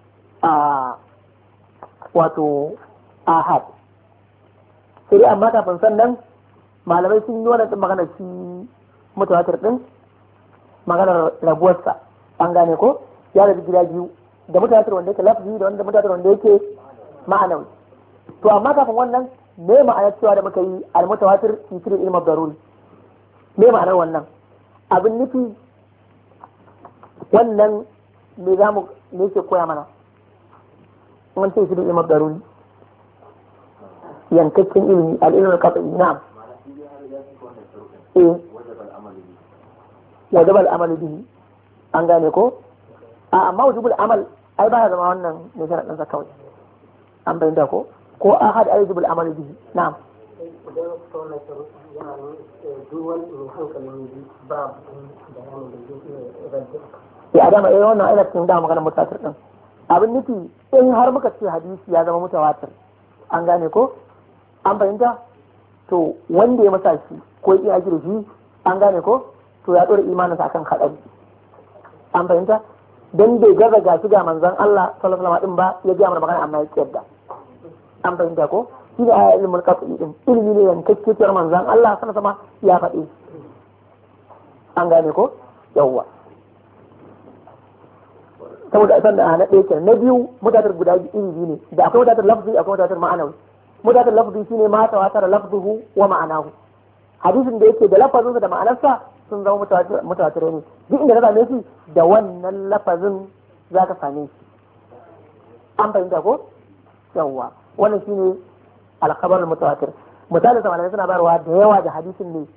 wato ahad, sai dai amma kafin sannan malamai sun yi wani maganar shi mutawatir din, maganar rabuwarsa. An gane ko, ya rabu gida biyu, da mutawatir wanda yake lafzi da wanda mutawatir wanda yake ma'anawi. to amma kafin wannan me ma'anar cewa da muka yi al-mutawatir fi sirri ilmi daruri me ma'anar wannan abin nufi wannan me za mu me ke koya mana mun ce sirri ilmi daruri yankakken ilmi al-ilmi al-qat'i na'am wajib al-amal bihi an gane ko amma wajibul amal ai ba ya zama wannan ne sharadin sa kawai an bayyana ko ahad ai wajibul amal bihi na'am idan ka wannan sharuɗi yana duwan mai hankalin ba bayanin da zai rantsa ya adama wannan ina cikin da magana mutawatir din abin nufi in har muka ce hadisi ya zama mutawatir an gane ko an fahimta to wanda ya masa shi ko ya kira shi an gane ko to ya dora imaninsa akan hadari an fahimta dan bai gaza gashi ga manzon Allah sallallahu alaihi wasallam din ba ya ga mana magana amma ya kiyarda an fahimta ko shi ne ayat ilmul qat'i din ilmi ne yankakkiyar manzon Allah sallallahu alaihi wasallam ya faɗi an gane ko yawwa saboda san da na ɗaya kenan na biyu mutatar guda biyu ne da akwai mutatar lafzi akwai mutatar ma'anawi mutatar lafzi shine ma tawatar lafzuhu wa ma'anahu hadisin da yake da lafazinsa da ma'anarsa sun zama mutawatir ne duk inda ka same shi da wannan lafazin za ka same shi an fahimta ko yawwa wannan shine alkhabar mutawatir misalin sa malamai suna bayarwa da yawa da hadisin ne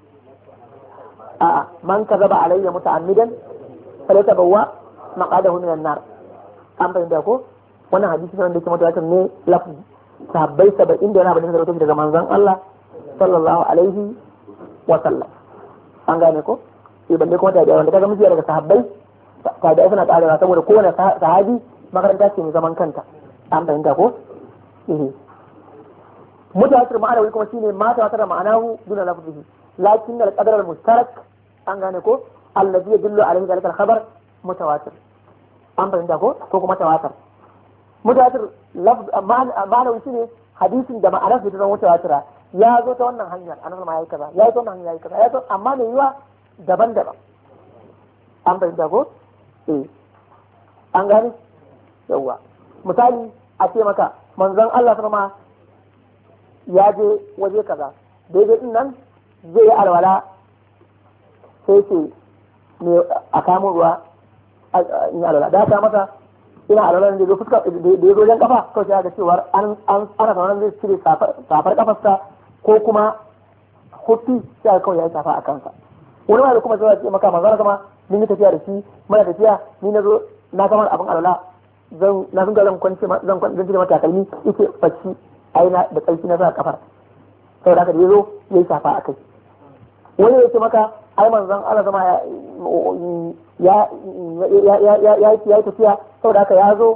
a'a man kazaba alayya muta'ammidan falyatabawwa maqadahu minan nar an fahimta ko wannan hadisi ne da yake mutawatir ne lafzi sahabbai 70 da yana bada da daga manzon Allah sallallahu alaihi wa sallam an gane ko sai balle kuma da wanda kaga miji daga sahabbai tabi'ai suna karewa saboda kowane sahabi makaranta ce mai zaman kanta an fahimta ko mutawatir ma'anawi kuma shine ma tawatar ma'anahu duna lafzihi lakin al-qadar al-mushtarak an gane ko allazi yadullu alayhi zalika al-khabar mutawatir an fahimta ko kuma tawatir mutawatir lafz ma'anawi shine hadisin da ma'anarsa ta zama mutawatira ya zo ta wannan hanyar annabi ma yayi kaza ya zo wannan hanyar yayi kaza ya zo amma ne yiwa daban-daban an fahimta ko an gane yawa misali a ce maka manzon Allah sama ya je waje kaza daidai din nan zai yi alwala sai ce ne a kamun ruwa in alwala da ta masa ina alwala da zo fuska da ya zo wajen kafa kawai sai ga cewar an ana sauran zai cire safar kafarsa ko kuma hutu sai kawai ya yi safa a kansa wani ma da kuma zai ce maka manzon sama ni yi tafiya da shi muna tafiya ni na zo na kamar abin alwala zan kwance zan cire mata takalmi yake bacci aina da ƙarfi na sa kafar saboda haka da yazo yayi safa akai wani yake maka ai manzon Allah zama ya tafiya saboda haka ya zo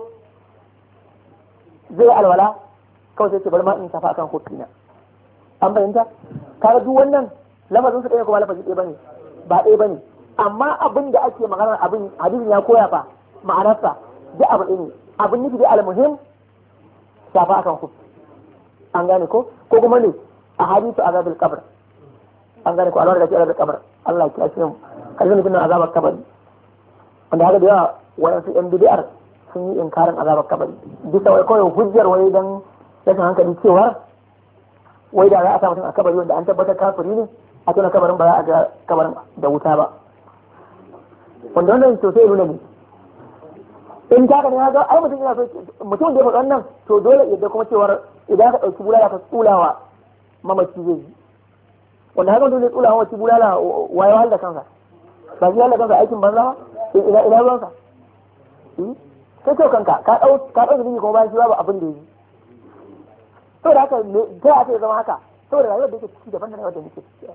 zai alwala kawai sai ce bari ma in safa akan hukina an bayyanta kaga duk wannan lafazin su ɗaya kuma lafazi ɗaya bane ba ɗaya bane amma abin da ake magana abin hadisin ya koya fa ma'anarsa duk abu ɗaya ne abin nufi da almuhim safa akan hukki an gane ko kuma ne a hadisu azabil qabr an gane ko alwar da ke azabil qabr Allah ya kiyaye mu kallon mutum azabar kabari wanda haka da yawa wayansu yan bid'ar sun yi inkarin azabar kabari bisa wai kawai hujjar wai dan rashin hankali cewa wai da za a sa mutum a kabari wanda an tabbatar kafiri ne a tona kabarin ba za a ga kabarin da wuta ba wanda wannan to sai nuna ne in ta ka ne ga ai mutum yana so mutum da ya faɗa wannan to dole ya da kuma cewar idan ka ɗauki bulala ka tsulawa mamaci zai yi wanda haka dole tsulawa mamaci bulala waye wahal da kansa ba shi da kansa aikin banza ba ina ruwansa kai kyau kanka ka ɗau zunubi kuma bayan shi babu abin da ya yi saboda haka ta aka yi zama haka saboda rayuwar da yake ciki daban da rayuwar da muke ciki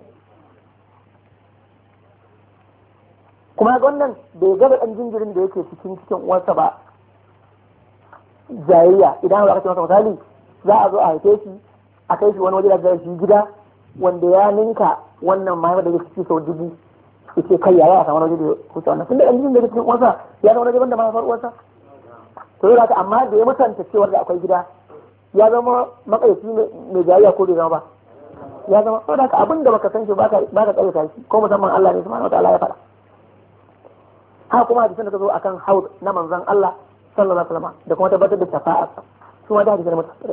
kuma ga wannan bai gaba ɗan jinjirin da yake cikin uwarsa ba jayayya idan aka ce masa misali za a zo a haife shi a kai shi wani waje da shi gida wanda ya ninka wannan mahaifar da yake ciki sau dubu yace kai yaya a samu waje da kusa wannan tunda ɗan jinjirin da yake cikin uwarsa ya zama waje banda mahaifar uwarsa to yau haka amma da ya mutanta cewar da akwai gida ya zama makaici mai jayayya ko bai zama ba ya zama saboda haka abin da baka san shi baka tsare shi ko musamman Allah ne subhanahu wataala ya faɗa haka kuma hadisin da ta zo akan haud na manzon Allah sallallahu alaihi wasallam da kuma tabbatar da shafa'arsa su ma da hadisin mutasirai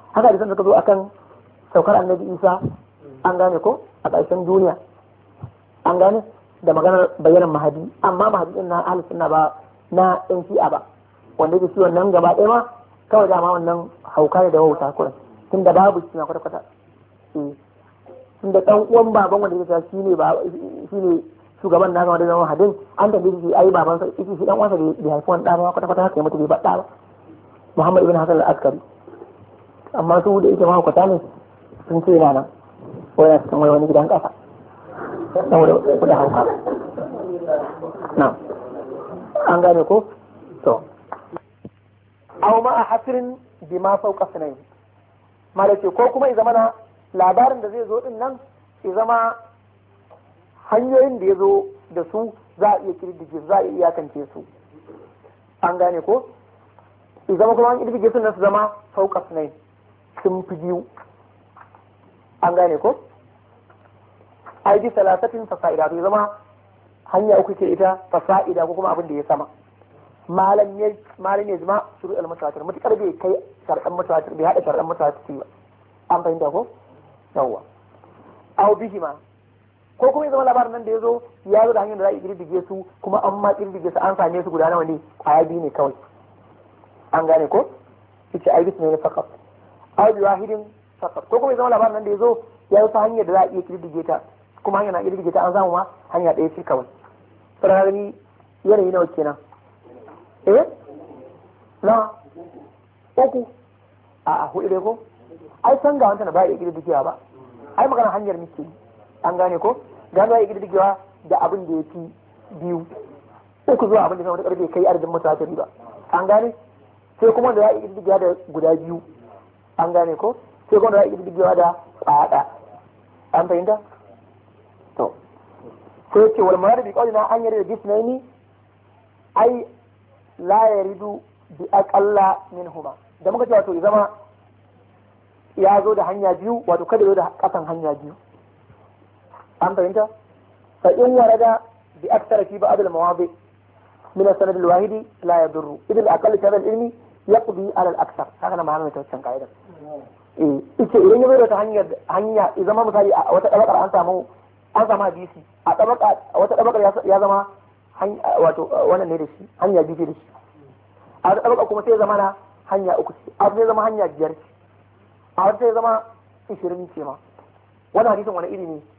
haka da suka zo akan saukar annabi Isa an gane ko a ƙarshen duniya an gane da maganar bayanan mahadi, amma mahadi din na ahlus sunna ba na yan shi'a ba, wanda yake shi wannan gaba ɗaya ma kawai dama wannan hauka ne da wauta kurin tunda babu shi na kwata-kwata. Tunda ɗan uwan baban wanda yake shi ne shugaban na wanda zama hadin an tambaye shi ai baban sa yake shi dan uwansa bai haifi wani ɗa kwata-kwata haka ya mutu bai faɗa ba, Muhammad ibn Hassan al-Askari. Amma su da yake mahaukata ne sun ce yana nan wani cikin wani gidan ƙasa saboda kuɗa hauka. Na an gane ko to aw ma a hasirin bi ma fauka sunayi malace ko kuma ya zama na labarin da zai zo din nan ya zama hanyoyin da ya zo da su za a iya kirdige za a iya iyakance su an gane ko ya zama kuma an kirdige sun su zama fauka sunayi sun fi biyu an gane ko ai bi salasatin fasa'ida ya zama hanya uku ce ita fasa'ida ko kuma abin da ya sama malam ya zama shuru al-mutawatir mutakar bai kai shar'an mutawatir bai hada shar'an mutawatir ba an fahimta ko yawwa aw bihima ko kuma ya zama labarin nan da ya zo da hanyar da za a kirdige su kuma an ma kirdige su an same su guda nawa ne kwaya biyu ne kawai an gane ko ita ai bisne ne fakat aw bi wahidin fakat ko kuma ya zama labarin nan da ya zo ta hanyar da za a iya kirdige ta kuma hanyar na kirdige ta an samu ma hanya ɗaya ce kawai sai gani yanayi nawa kenan na uku a hudu dai ko ai san ga wanta na ba ya kirdigewa ba ai magana hanyar muke an gane ko gano ya kirdigewa da abin da ya fi biyu uku zuwa abin da zama da karfe kai adadin mutane ba an gane sai kuma da ya kirdigewa da guda biyu an gane ko sai kuma da ya kirdigewa da kwaya an fahimta to sai ce wal murad bi qawlina an yarda da bisnaini ai la yaridu bi aqalla minhuma da muka ce wato ya zama ya zo da hanya biyu wato kada zo da kasan hanya biyu an fahimta fa in warada bi akthara fi ba'd al-mawadi min as-sanad al-wahidi la yadurru idan aqall shar al-ilmi yaqdi ala al-akthar haka na mahammed ta wancan kaida ita idan ya zo da hanya ya zama misali a wata tabakar an samu hadisi a wata tabakar ya zama wato wannan ne da shi hanya biyu da shi a wata tabakar kuma sai zama na hanya uku ce a wata zama hanya biyar ce a wata sai zama 20 ce ma wannan hadisin wani iri ne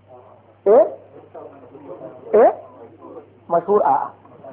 mashhur a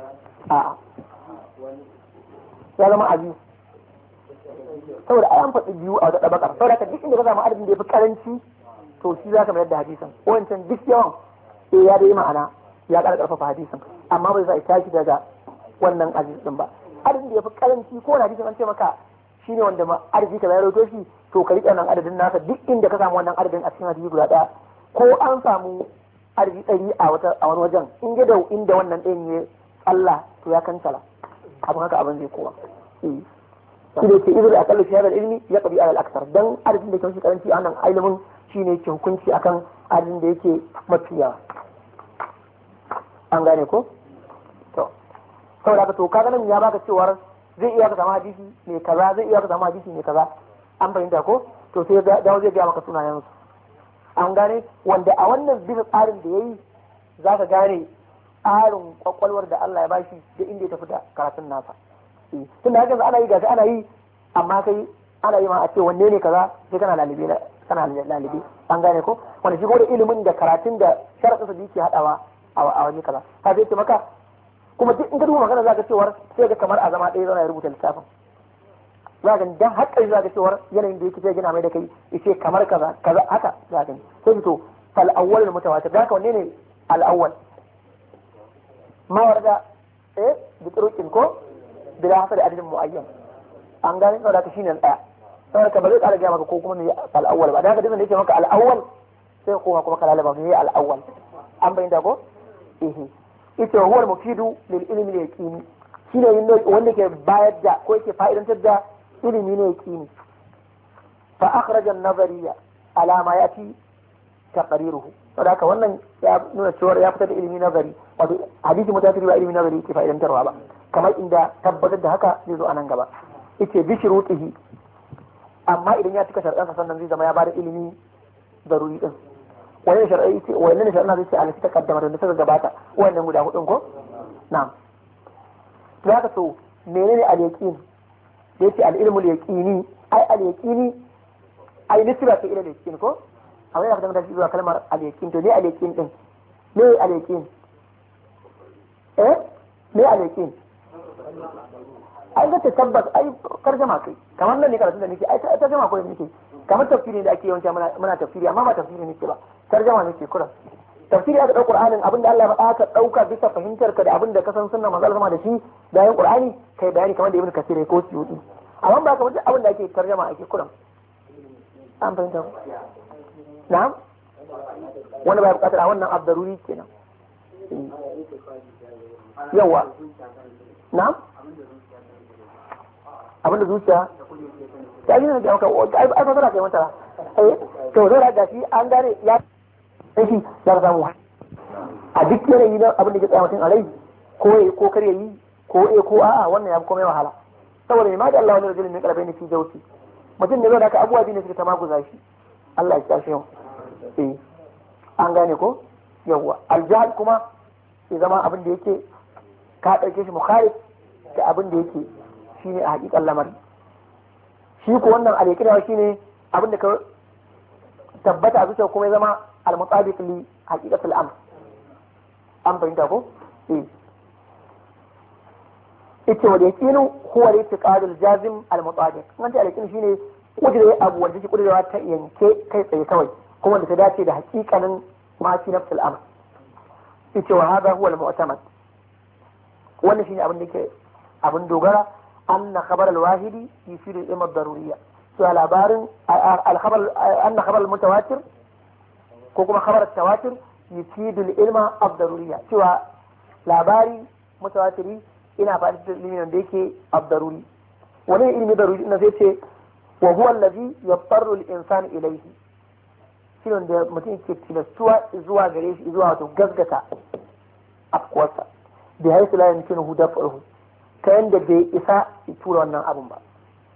ya zama a biyu saboda an faɗi biyu a wata tabakar saboda ka duk inda ka samu adadin da ya fi karanci to shi za ka mayar da hadisin wancan duk yawan ya da yi ma'ana ya ƙara ƙarfafa hadisin amma bai za a tashi daga wannan aziz din ba adadin da ya fi karanci ko wani hadisin an ce maka shine wanda ma arziki ka zai shi to ka riƙe nan adadin nasa duk inda ka samu wannan adadin a cikin hadisi guda ɗaya ko an samu arziki 100 a wani wajen in ga da inda wannan ɗayan ya Allah to ya kansala abin haka abin zai kowa shi da ke izini a kallon shahadar ilmi ya ƙabi alal aksar don adadin da ke mafi karanci a wannan ilimin shine ke hukunci akan adadin da yake mafi yawa an gane ko to saboda haka to kaga nan ya baka cewar zai iya ka samu hadisi mai kaza zai iya ka samu hadisi mai kaza an fahimta ko to sai dawo zai gaya maka sunayen su an gane wanda a wannan bisa tsarin da yayi zaka gane tsarin kwakwalwar da Allah ya bashi da inda ya tafi da karatun nasa tunda haka ana yi gashi ana yi amma kai ana yi ma a ce wanne ne kaza sai kana lalibe an gane ko wanda shi da ilimin da karatun da sharadin sa yake hadawa a wani kaza ka sai ce maka kuma duk in ka duba magana zaka cewar sai ga kamar a zama ɗaya zauna ya rubuta littafin zaka dan haƙƙi zaka cewar yanayin da yake sai gina mai da kai yace kamar kaza haka zaka sai to fal awwal mutawatir zaka wanne ne al awwal ma warda bi turuqin ko bila hasar adadin muayyan an gane saboda ka shine tsaya saboda ka ba zai ƙara gaya maka ko kuma ne al awwal ba da haka dinnan da yake maka al awwal sai kuma ka lalaba ne al awwal an bayyana ko ita huwa al-mufidu lil ilmi al-yaqini shine wanda ke bayar da ko yake fa'idantar da ilimi ne yaqini fa akhraja an-nazariyya ala ma yati taqriruhu saboda haka wannan ya nuna cewa ya fitar da ilimi nazari wato hadisi mutawatir ba ilimi nazari yake fa'idantarwa ba kamar inda tabbatar da haka zai zo a nan gaba yace bi shurutihi amma idan ya cika sharɗansa sannan zai zama ya bada ilimi daruri din. Wani shar'i ce wani shar'an zai ce alati ta kaddama da suka gabata wannan guda hudun ko na'am. To haka so menene al-yaqin? Yace al-ilmu al-yaqini ai al-yaqini ai nisba ta ila al-yaqin ko amma yana da shi zuwa kalmar al-yaqin. To ne al-yaqin din me al-yaqin me al-yaqin ai da tabbas ai tarjuma kai kamar nan ne karatu da nake ai tarjuma ko nake kamar tafsiri da ake yawanci muna tafsiri amma ba tafsiri nake ba tarjuma nake kura tafsiri aka dauka Qur'anin abinda Allah ya faɗa ka dauka bisa fahimtar ka da abinda ka san sunna manzo Allah da shi da yin Qur'ani kai bayani kamar da Ibn Kathir ko Suyuti amma ba kamar abinda ake tarjuma ake kura an fahimta ko na'am wanda ba ya bukatar a wannan abdaruri kenan yawa na'am abinda zuciya ta yi da maka ai fasara kai mata to zai da shi an gane ya shi ya samu a duk yanayi na abin da ke tsaya mutum a rai ko kar yayi ko a'a wannan ya fi komai wahala saboda mai da Allah wani rajulun min qalbayni fi jawfi mutum ne zai da abubuwa biyu ne suka ta maguza shi Allah ya kashe mu an gane ko yawwa aljahal kuma sai zama abin da yake ka dauke shi mukhalif da abin da yake shine a hakikan lamari shi ko wannan al-yaqina shine abin da ka tabbata a zuciya kuma ya zama al-mutabiq li haqiqatil amr an fahimta ko ita wa yaqinu huwa al-i'tiqad al-jazim al-mutabiq wanda al-yaqin shine kudure abu wanda shi kudurewa ta yanke kai tsaye kawai kuma da ta dace da haƙiƙanin ma fi nafsul amr ita wa hada huwa al-mu'tamad wannan shine abin da yake abin dogara anna khabar al-wahidi yufidu al-ilm ad-daruriyya to labarin al-khabar anna khabar al-mutawatir ko kuma khabar at-tawatir yufidu al-ilma ad-daruriyya cewa labari mutawatiri ina faɗi da ilimin da yake ad-daruri wani ilmi daruri ina zai ce wa huwa allazi yattaru al-insan ilayhi shine da mutum ke tilastuwa zuwa gare shi zuwa wato gasgata afkuwarsa bi haisu la yumkinuhu daf'uhu ta yanda bai isa ya tura wannan abun ba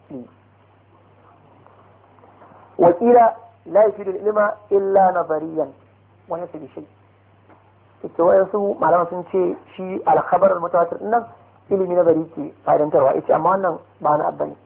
wakila la yufidu al-ilma illa nazariyan wa yasa bi shay ita wayansu malaman sun ce shi al-khabar al-mutawatir din nan ilimi nazari ke fa'idantarwa ita amma wannan ba na abbani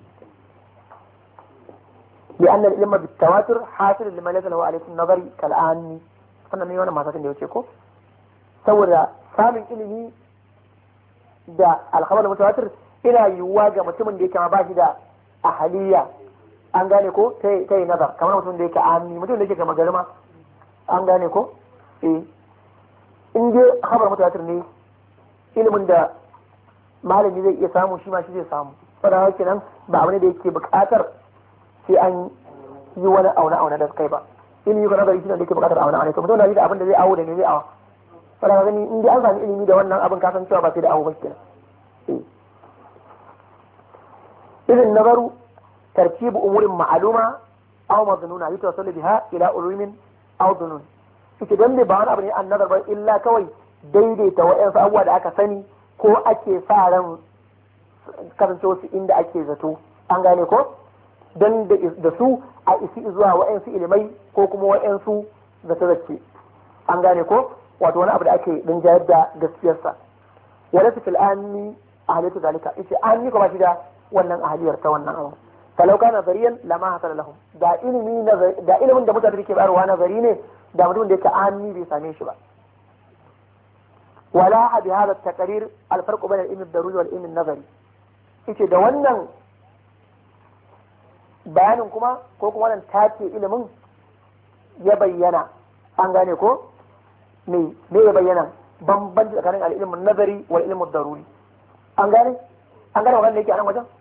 لأن العلم بالتواتر حاصل لما ليس له عليه النظر كالآن wannan ne wannan masakin da yake ko saboda samun ilimi da alkhabar mutawatir ina yiwuwa ga mutumin da yake ma ba shi da ahaliya an gane ko ta yi nazar kamar mutum da yake amini mutum da yake gama garma an gane ko in je khabar mutawatir ne ilimin da malami zai iya samu shi ma shi zai samu saboda haka nan ba abu ne da yake buƙatar sai an yi wani auna da kai ba ilimi ko nazari shine da yake bukatar auna to mutum da abin da zai awo da ne zai awa fara gani in dai an sami ilimi da wannan abin ka san cewa ba sai da awo ba kenan idan nazaru tartibu umurin ma'luma aw madnuna yatawassalu biha ila ulumin aw dunun ita dan ba wani abu ne an nazar ba illa kawai daidaita wa'ansu abubuwa da aka sani ko ake sa ran kasancewa su inda ake zato an gane ko don da su a isi zuwa wa'yansu ilimai ko kuma wa'yansu zace-zace an gane ko wato wani abu da ake rinjayar da gaskiyarsa wadda su fil'ani a halittu zalika ita an yi kuma shi da wannan ahaliyar ta wannan abu talauka nazariyan lama hasala lahum da ilimin da mutane ke bayarwa nazari ne da mutum da yake an bai same shi ba wala bi hada taqrir al farq bayna al ilm ad-daruri wal ilm an-nazari ita da wannan bayanin kuma ko kuma wannan tace ilimin ya bayyana an gane ko me ya bayyana bambanci tsakanin al-ilmin nazari wal ilmin daruri an gane wannan yake a nan wajen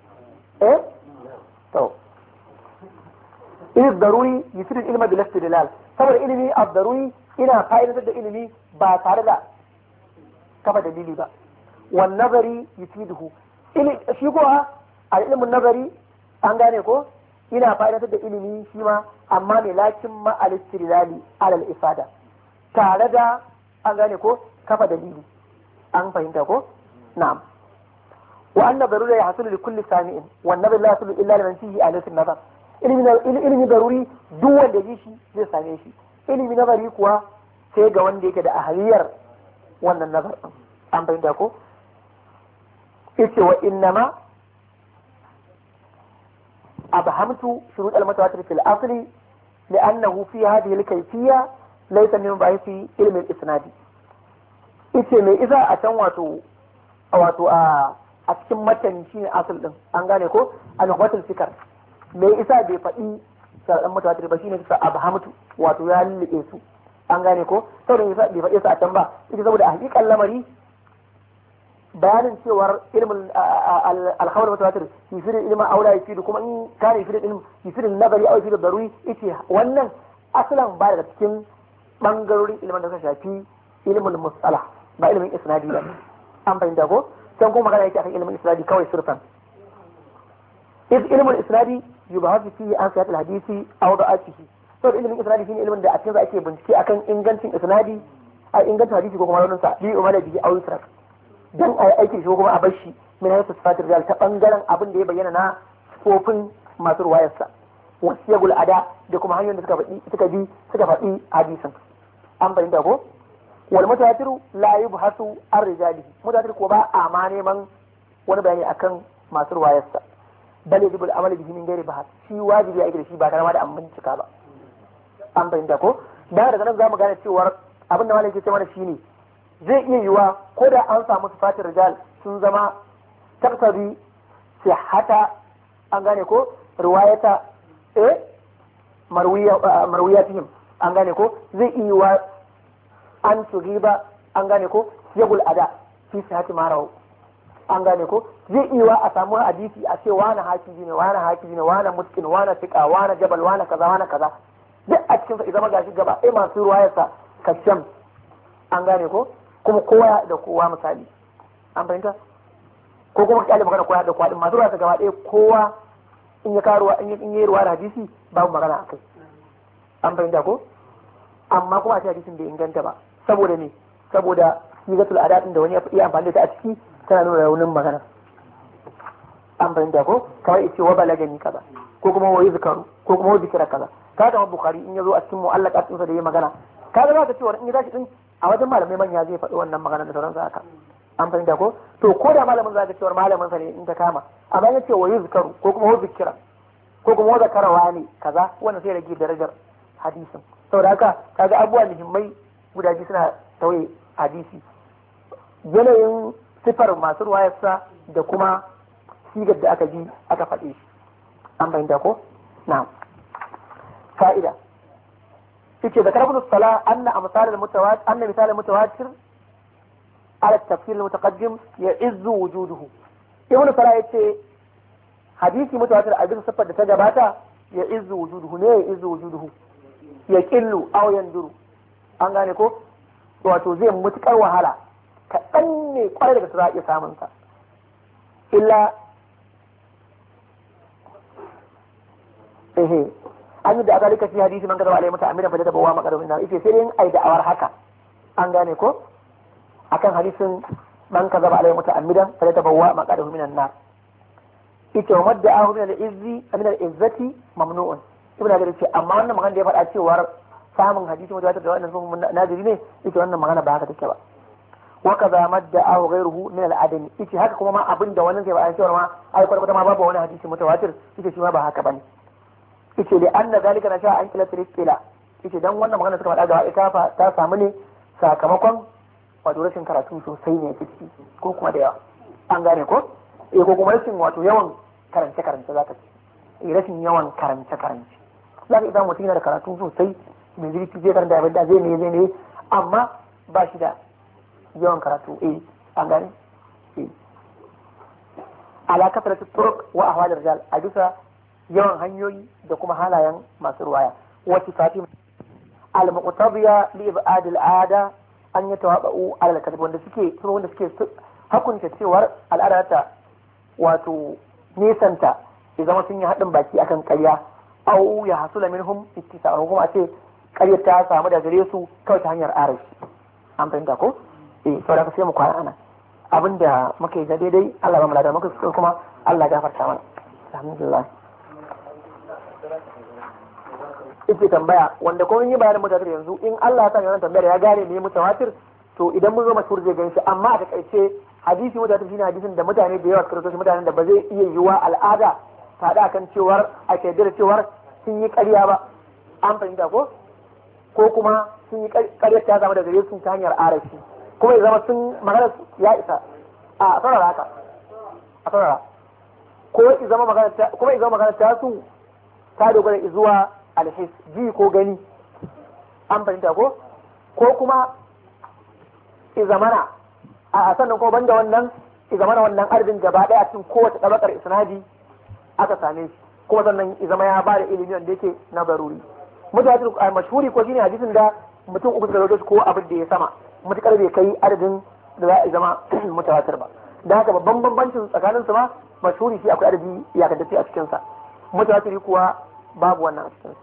to ilmin daruri yusiru ilma bil istidlal saboda ilimi ad-daruri ina fa'idatar da ilimi ba tare da kafa dalili ba wan nazari yufiduhu shi kuwa al-ilmin nazari an gane ko ina fa'idatar da ilimi shi ma amma ne lakin ma al-istidlali alal ifada tare da an gane ko kafa dalili an fahimta ko na'am wa anna darura ya hasulu li kulli sami'in wa annabi la yasulu illa liman fihi alayhi nazar ilimi daruri duk wanda ji shi zai same shi, ilimi nazari kuwa sai ga wanda yake da ahaliyar wannan nazar din. An bayyana ko yace wa innama abhamtu shurut al-mutawatir fil asli لأنه في هذه الكيفية ليس من باحث علم الإسناد. yace mai iza a can wato a cikin matan shi ne asul din, an gane ko al-nuqatul fikr, mai isa bai faɗi sharadan mutawatir ba shine kisa abhamtu wato ya lulle su, an gane ko saboda yasa bai faɗi su a can ba ita saboda a hakikan lamari bayanin cewar ilmin al-khabar mutawatir yisirin ilmin aula yisiru kuma in kare yisirin ilmin yisirin nazari au yisirin daruri ita wannan asalan ba daga cikin bangarorin ilmin da suka shafi ilmin mustalah ba ilmin isnadi ba. An fahimta ko can kuma magana yake akan ilmin isnadi kawai surfan. Ilmin isnadi yubahasu fihi an sihhat al-hadisi aw da'atihi. So ilmin isnadi shine ilmin da a cikin ake bincike akan ingancin isnadi a ingancin hadisi ko kuma raunin sa bi umala bihi aw yusrak dan a yi aiki shi kuma a bar shi min hayatu sifatir rijal ta bangaren abin da ya bayyana na sifofin masu ruwayarsa wasu yagul ada da kuma hanyoyin da suka faɗi hadisin. An bayyana ko wal mutawatiru la yubhasu ar rijalihi, mutawatir ko ba a ma neman wani bayani akan masu ruwayarsa bal yajibu al amal bihi min ghairi bahas, shi wajibi ya aiki da shi ba tare da an bincika ba. An bayyana ko da daga nan zamu gane cewa abin da malai ke ce mana shine zai iya yiwa ko da an samu sifatin rijal sun zama taktabi sihhata, an gane ko riwayata marwiyatihim, an gane ko zai iya yiwa an tugiba, an gane ko yagul ada fi sihhati marahu, an gane ko zai iya yiwa a samu hadisi a ce wani hafizi ne wani mutqin wani thiqa wani jabal wani kaza duk a cikin sa idan magashi gaba masu ruwayarsa kasham, an gane ko kuma kowa da kowa misali. An fahimta ko kuma kyale magana kowa da kowa din masu ruwa gaba ɗaya kowa in ya karuwa in yi ruwa da hadisi babu magana akai. An fahimta ko amma kuma a ce hadisin bai inganta ba saboda me saboda sigatul adatin da wani ya iya amfani da ta a ciki tana nuna raunin magana. An fahimta ko kamar yace wa balagani kaza ko kuma wa yuzkaru ko kuma wa zikra kaza kaga Bukhari in yazo a cikin mu'allaqat ɗinsa da yayi magana kaga za ka cewa in ya tashi din a wajen malamai manya zai faɗi wannan magana da sauransu haka. An fahimta ko to ko da malamin za ka cewa malamin sa ne in ta kama amma ya ce wa yuzkaru ko kuma wa zikra ko kuma wa zakarawa ne kaza wannan sai rage darajar hadisin. Saboda haka kaga abubuwa muhimmai guda biyu suna tauye hadisi, yanayin sifar masu ruwayarsa da kuma sigar da aka ji aka faɗe shi. An fahimta ko na'am. fa'ida yace da karfin sala anna amsal al-mutawatir anna misal al-mutawatir ala at-tafsir al-mutaqaddim ya'izzu wujuduhu. Ibn Salah yace hadisi mutawatir a bisa sifar da ta gabata ya'izzu wujuduhu ne ya'izzu wujuduhu ya killu aw yanduru, an gane ko wato zai mutukar wahala kaɗan ne kwarai daga za a iya samun sa illa an yi da aka rika fi hadisi man kaza alai mata amina fa da bawa makarumin na yace sai dai ai da'awar haka, an gane ko akan hadisin man kaza alai mata amina fa da bawa makarumin minan nar yace wa madda'ahu min al-izzi min al-izzati mamnu'un. Ibn Hajar ce amma wannan magana da ya faɗa cewa samun hadisi mutawatir da wannan sun nadiri ne yace wannan magana ba haka take ba. Wa kaza madda'ahu ghayruhu min al-adami yace haka kuma ma abin da wannan zai ba cewa ma ai kwata ma babu wani hadisi mutawatir yace shi ma ba haka bane. Yace da anna zalika na sha an kila tirkila yace dan wannan magana suka faɗa da ita ta samu ne sakamakon wato rashin karatu sosai ne ciki ko kuma da yawa, an gane ko ko kuma rashin wato yawan karance zaka ce rashin yawan karance zaka idan mutum yana da karatu sosai mai zurfi zai karanta abin da zai ne amma ba shi da yawan karatu an gane ala kasratu turuq wa ahwal rijal a bisa yawan hanyoyi da kuma halayen masu ruwaya wa sifati al-muqtadiya li ibad al-ada an yatawaba'u ala al-kadhib wanda suke hakunta cewar al'ada ta wato nesanta ya zama sun yi haɗin baki akan ƙarya au ya hasula minhum ittisa'un kuma ce ƙarya ta samu da gare su kawai ta hanyar arashi. An fahimta ko saboda sai mu kwana ana abinda muka yi da daidai Allah ba mu lada muka kuma Allah ya gafarta mana alhamdulillah. yake tambaya wanda kuma yi bayanin mutawatir yanzu in Allah ya sanya wannan tambayar ya gane me mutawatir to idan mun zo mashhur zai gani shi amma a takaice hadisi mutawatir shine hadisin da mutane da yawa suka rawaito mutanen da ba zai iya yiwa al'ada ta da kan cewar a kaidar cewar sun yi ƙarya ba an fahimta ko kuma sun yi ƙarya ta zama da gare su ta hanyar arashi kuma ya zama sun magana ya isa a saurara haka a saurara ko ya zama magana ta su ta dogara zuwa alhis ji ko gani an fahimta ko kuma izamana a sannan ko banda wannan izamana wannan adadin gaba daya cikin kowace tabakar isnadi aka same shi kuma sannan izama ya ba da ilimi wanda yake na baruri mutawatir mashhuri ko shine hadisin da mutum uku suka rawaito ko abin da ya sama mutukar bai kai adadin da za a zama mutawatir ba da haka babban bambancin tsakanin su ma mashhuri shi akwai adadi iyakantacce a cikin sa mutawatiri kuwa babu wannan a cikin sa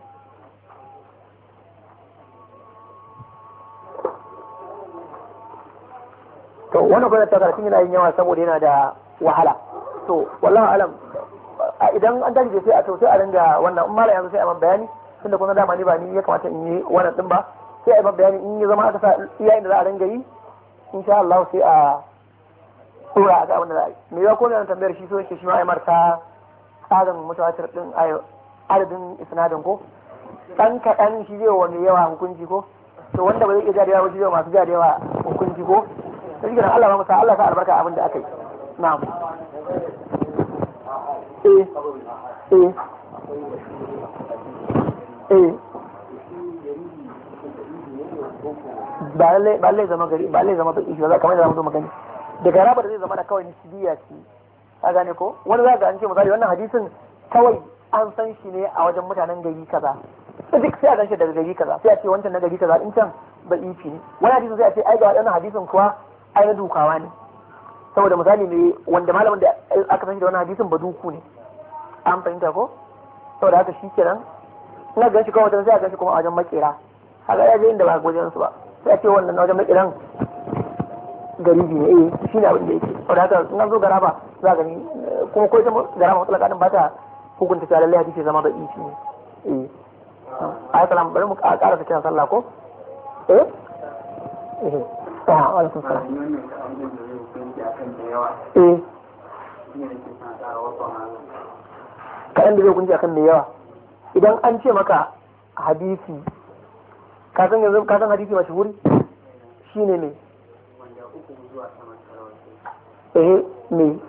to wannan gwada ta karatun yana yin yawa saboda yana da wahala to wallahi alam idan an dace sai a to sai a ringa wannan in mala yanzu sai a man bayani tunda kuma dama ni ba ni ya kamata in yi wannan din ba sai a man bayani in ya zama aka sa iyayen da za a ringa yi insha Allah sai a tsora ga abin da za a yi me ya ko ne tambayar shi so yake shi ma ai marta tsarin mutawatir din adadin isnadin ko dan kaɗan shi zai wani yawa hukunci ko to wanda ba zai iya jadewa ba shi zai masu jadewa hukunci ko sai kiran Allah ba masa Allah ka albarka abin da aka yi na'am ba lallai zama gari ba lallai zama bai ba kamar da zamu zo magani daga raba da zai zama da kawai nisbiya ce ka gane ko wani za ka an ce misali wannan hadisin kawai an san shi ne a wajen mutanen gari kaza duk sai a gan shi daga gari kaza sai a ce wancan na gari kaza in can ba ifi ne wani hadisin sai a ce ai ga wannan hadisin kuwa ai na dukawa ne saboda misali ne wanda malamin da aka san shi da wannan hadisin ba duku ne an fahimta ko saboda haka shi kenan ina gan shi kawai wata sai a gan shi kuma a wajen makera haka ya je inda ba wajen su ba sai a ce wannan na wajen makeran garibi ne shi ne abin da yake saboda haka in an zo garaba za a gani kuma ko ita garaba mutlaka din ba ta hukunta cewa lallai hadisi zama da ishi ne a salam bari mu ƙara kiran sallah ko alaikum salam kaɗan da zai kunji akan mai yawa idan an ce maka hadisi ka san yanzu ka san hadisi mashhuri shine ne me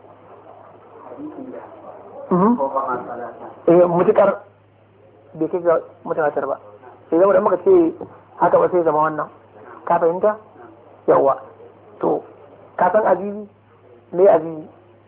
mutukar bai kai ga mutawatir ba sai zama da muka ce haka ba sai zama wannan ka fahimta yawa to ka san azizi me azizi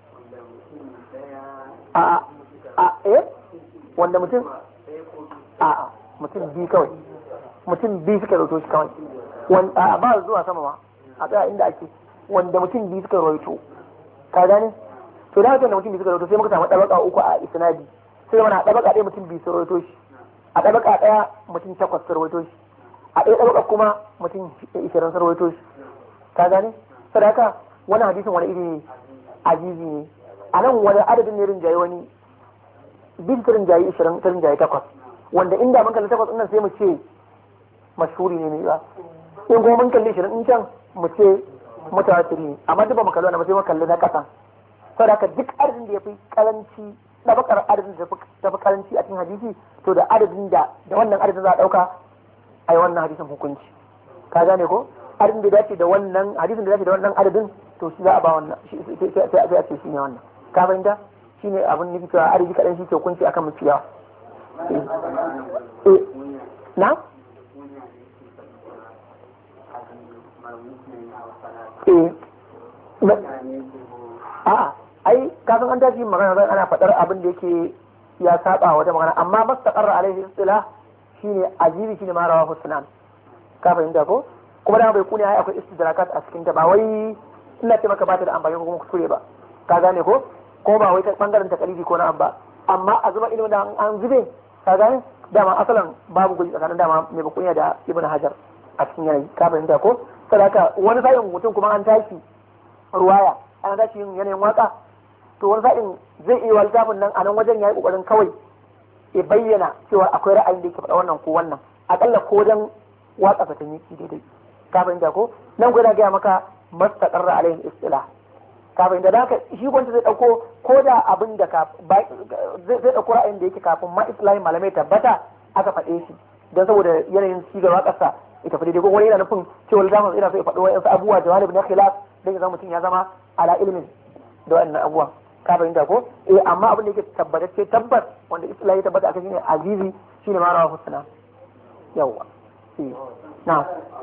wanda mutum mutum biyu kawai mutum biyu suka rawaito shi kawai ba zuwa sama ma a tsaya inda ake wanda mutum biyu suka rawaito ka gane to da haka da mutum biyu suka rawaito sai muka samu ɗabaka uku a isnadi sai mana ɗabaka ɗaya mutum biyu su rawaito shi a ɗabaka ɗaya mutum 8 su rawaito shi a ɗaya ɗabaka kuma mutum 20 su rawaito shi ka gane sadaka wani hadisin wani iri azizi ne a nan wani adadin ne rinjaye wani bin ta rinjaye 20 ta rinjaye 8 wanda inda mun kalli 8 ɗin sai mu ce mashhuri ne ba in kuma mun kalli 20 in can mu ce mutawatir ne amma duk ba mu kalli wannan ba sai mu kalli na ƙasa saboda duk adadin da ya fi karanci na bakar adadin da ta fi karanci a cikin hadisi to da adadin da wannan adadin za a ɗauka a yi wannan hadisin hukunci ka gane ko adadin da dace da wannan hadisin da dace da wannan adadin to shi za a ba wannan sai a ce shi ne wannan ka fahimta shi ne abin nufi cewa adadi kaɗan shi ke hukunci akan mafiya na a'a ai kafin an tashi magana zan ana faɗar abin da yake ya saba wata magana amma mastaqarra alaihi istilah shine ajibi shine ma rawahu sunan ka fahimta ko kuma da bai kuni ai akwai istidrakat a cikin ta ba wai ina ce maka ba ta da amfani ko kuma kuskure ba ka gane ko ba wai ta bangaren takalidi ko na ba amma a zuba ilimin da an zube ka gane dama asalan babu guji tsakanin dama mai bakunya da ibn hajar a cikin yanayi ka fahimta ko saboda wani sa'in mutum kuma an tashi ruwaya an tashi yin yanayin waka to wani sa'in zai iya littafin nan a nan wajen ya yi kokarin kawai ya bayyana cewa akwai ra'ayin da yake faɗa wannan ko wannan akalla ko dan watsa fatanyi daidai ka fahimta ko nan gwada gaya maka mastaqarra alaihi istilah ka fahimta da haka shi gwanda zai dauko ko da abin da zai dauko ra'ayin da yake kafin ma islamin malamai tabbata aka faɗe shi don saboda yanayin cigarwa ƙasa ya tafi daidai ko wani yana nufin cewa zaman ina so ya faɗo wa'yansu abubuwa da wani na khilaf don ya zama mutum ya zama ala ilimin da wa'annan abubuwa ka fahimta ko amma abin da yake tabbatacce tabbas wanda islahi tabbata aka shine azizi shine ma rawa husna yawa na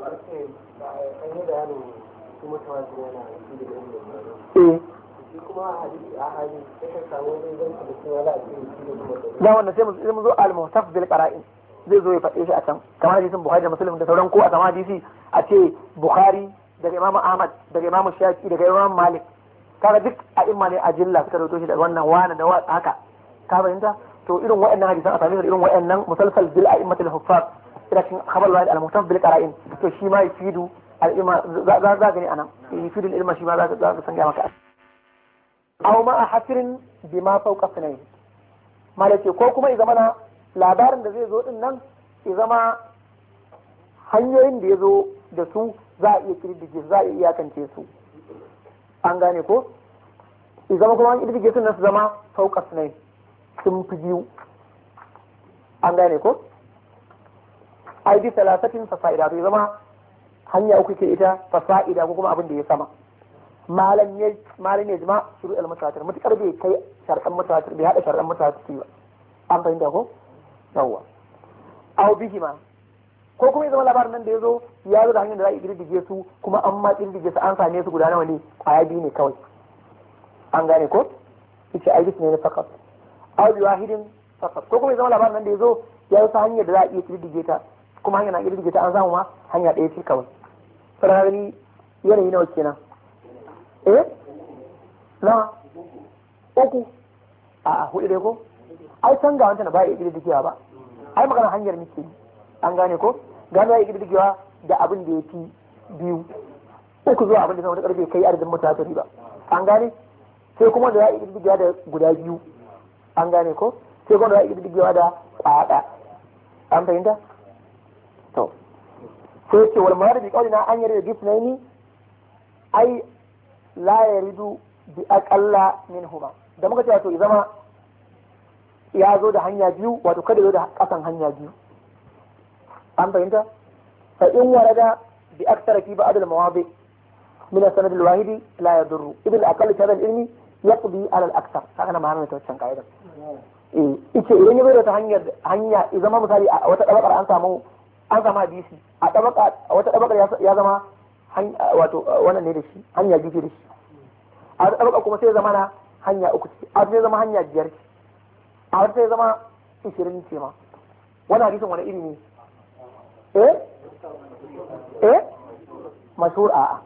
da wanda sai mu zo al-muhtaf bil qara'in zai zo ya faɗe shi a can kamar hadisin Bukhari da Muslim da sauran ko a sama hadisi a ce Bukhari daga Imam Ahmad daga Imam Shafi'i daga Imam Malik kaga duk a imma ne a jilla suka rawaito shi daga wannan wani da haka ka fahimta to irin waɗannan hadisan a sami irin waɗannan musalsal bil a'immatul huffaz ila cikin khabar wahid al-muhtaf bil qara'in to shi ma yafidu al-ilma za gani anan yafidu al-ilma shi ma za ka san ga maka aw ma hasirin bima fawqa sunayn malaka ko kuma ya zama labarin da zai zo din nan ya zama hanyoyin da ya zo da su za a iya kirdige za a iya iyakance su an gane ko ya zama kuma an kirdige su nan su zama fawqa sunayn sun fi biyu an gane ko ai bi salasatin fasa'ida to ya zama hanya uku ke ita fasa'ida ko kuma abin da ya sama malam ya jima shuru al-mutawatir mutakar bai kai sharɗan mutawatir bai hada sharɗan mutawatir ba an fahimta ko yawwa aw bihima ko kuma ya zama labarin nan da ya zo da hanyar da za a girgije su kuma an ma girgije su an same su guda nawa ne kwaya biyu ne kawai an gane ko yace ai bis ne na fakat aw bi wahidin fakat ko kuma ya zama labarin nan da ya zo ta hanyar da za a iya girgije ta kuma hanyar na girgije ta an samu ma hanya ɗaya ce kawai sai gani yanayi nawa kenan na uku a hudu dai ko ai san ga wancan ba ya girgijewa ba ai magana hanyar muke an gane ko gano ya girgijewa da abin da ya fi biyu uku zuwa abin da sama da karfe kai adadin mutasiri ba an gane sai kuma da ya yi girgijewa da guda biyu an gane ko sai kuma da ya yi girgijewa da kwaya an fahimta to sai ce wal mawar bi kaulina an yarda bisnaini ai la yaridu bi aqalla minhuma da muka ce to ya zama ya zo da hanya biyu wato kada zo da kasan hanya biyu an fahimta fa in warada bi aktsara fi ba'd al mawadi min sanad al wahidi la yadurru ibn al aqall hadha al ilmi yaqdi ala al aktsar haka na mahammed ta wancan kaida ice idan ya bai da hanya ya zama misali a wata tabakar an samu hadisi a wata tabakar ya zama wato wannan ne da shi hanya biyu da shi a wata tabakar kuma sai zama na hanya uku ce a sai zama hanya biyar ce a wata sai zama 20 ce ma wannan hadisin wani iri ne mashhur a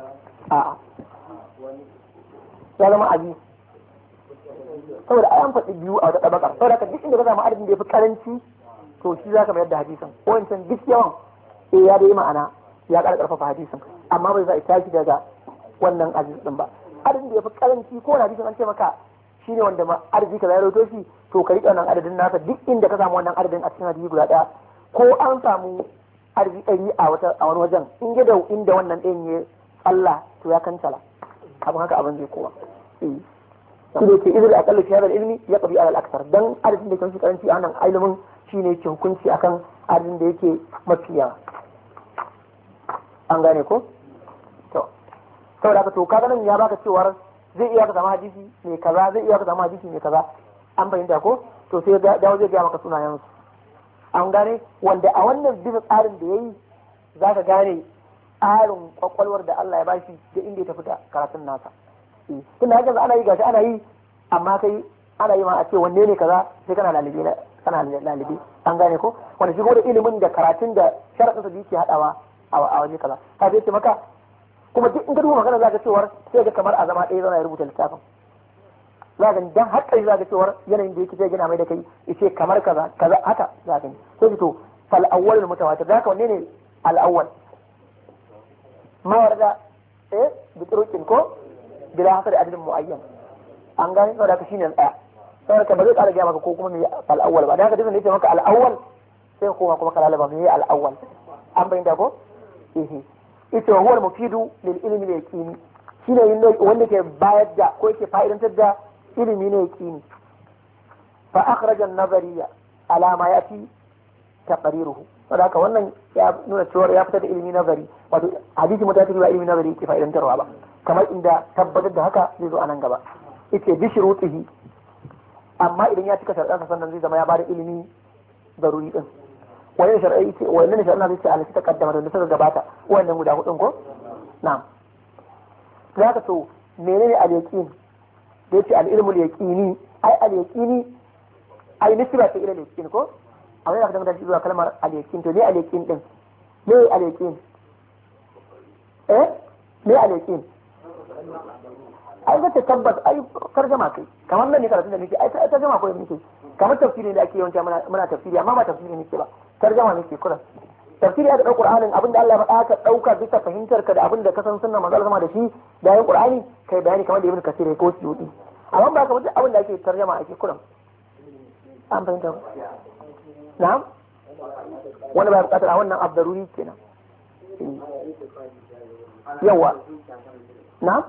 ya zama abi saboda ayan faɗi biyu a wata tabakar saboda ka duk inda ka samu adadin da ya fi karanci to shi za ka mayar da hadisin ko wancan duk yawan ya da yi ma'ana ya ƙara ƙarfafa hadisin amma bai za a tashi daga wannan aziz din ba adadin da ya fi karanci ko wani hadisin an ce maka shine wanda ma arziki ka zai rawaito shi to ka riƙe wannan adadin nasa duk inda ka samu wannan adadin a cikin hadisi guda ɗaya ko an samu arziki ɗari a wani wajen in ya da inda wannan ɗayan ya Allah to ya kancala abin haka abin zai kowa shi ne ke izir a kalli shahadar ilmi ya ƙabi alal aksar dan adadin da ke karanci a wannan ilimin shine ke hukunci akan adadin da yake mafi yawa an gane ko to saboda haka to kaga nan ya baka cewar zai iya ka samu hadisi mai kaza zai iya ka samu hadisi mai kaza an fahimta ko to sai dawo zai gaya maka sunayen su an gane wanda a wannan bisa tsarin da yayi zaka gane tsarin kwakwalwar da Allah ya bashi da inda ya tafi da karatun nasa tunda haka ana yi gashi ana yi amma kai ana yi ma a ce wanne ne kaza sai kana lalibe an gane ko wanda shi kuma da ilimin da karatun da sharaɗinsa da yake haɗawa a waje kaza ka ce maka kuma duk in ka duba magana zaka cewar sai ga kamar a zama ɗaya zana ya rubuta littafin za ka dan har kai za ka cewar yanayin da yake sai gina mai da kai yace kamar kaza haka za ka yi sai to fal awwal mutawatir zaka wanne ne al awwal ma warda bi turuqin ko bila hasar adadin muayyan an gane saboda ka shine tsaya saboda ba zai ƙara gaya maka ko kuma me al-awwal ba dan haka duk da yake maka al-awwal sai kuma ka lalaba me al-awwal an bayyana ko ita huwa al-mufidu lil ilmi al-yaqini shine wanda ke bayar da ko yake fa'idantar da ilimi ne yaqini fa akhraja an-nazariyya ala ma yati taqriruhu saboda haka wannan ya nuna cewa ya fitar da ilimi nazari wato hadisi mutawatir ba ilimi nazari yake fa'idantarwa ba kamar inda tabbatar da haka zai zo a nan gaba yace bi shurutihi amma idan ya cika sharɗansa sannan zai zama ya bada ilimi zaruri din wani shar'i ce wannan shar'an zai ce alati taqaddama da suka gabata wannan guda hudun ko na'am zaka to menene al-yaqin da yace al-ilmu al-yaqini ai al-yaqini ai nisba ta ila al-yaqin ko amma da kada zuwa kalmar al-yaqin to ne al-yaqin din ne al-yaqin ne al-yaqin ai zata tabbas ai tarjama kai kamar nan ne karatu da nake ai tarjama ko nake kamar tafsiri da ake yawanci muna tafsiri amma ba tafsiri nake ba tarjama nake kuran tafsiri aka dauka Qur'anin abinda Allah ya faɗa ka dauka bisa fahimtar ka da abinda ka san sunna manzo Allah da shi da yin Qur'ani kai bayani kamar da Ibn Kathir ko Suyuti amma ba ka abin da ake tarjama ake kuran an fahimta na'am wani ba bukatar a wannan abdaruri kenan yawa na'am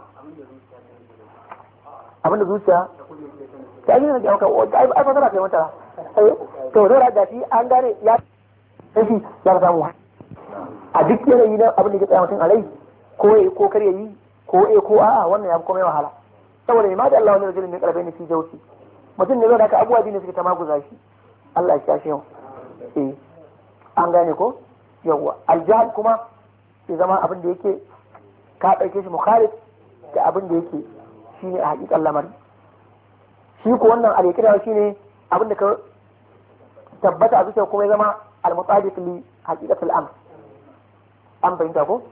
abinda zuciya ta yi da maka ai fasara kai mata to da da shi an gane ya shi ya samu a duk yanayi na abin da ke tsaya mutum alai ko kar yayi ko a'a wannan ya fi komai wahala saboda ma da Allah wani rajulun min qalbayni fi jawfi mutum ne zai da ka abuwa biyu ne suke ta maguza shi Allah ya shi yau an gane ko yawa aljahal kuma ya zama abin da yake ka dauke shi mukhalif da abin da yake shine a hakikan lamari shi ko wannan al-yaqina shine abin da ka tabbata a zuciya kuma ya zama al-mutabiq li haqiqatil amr an bayyana ko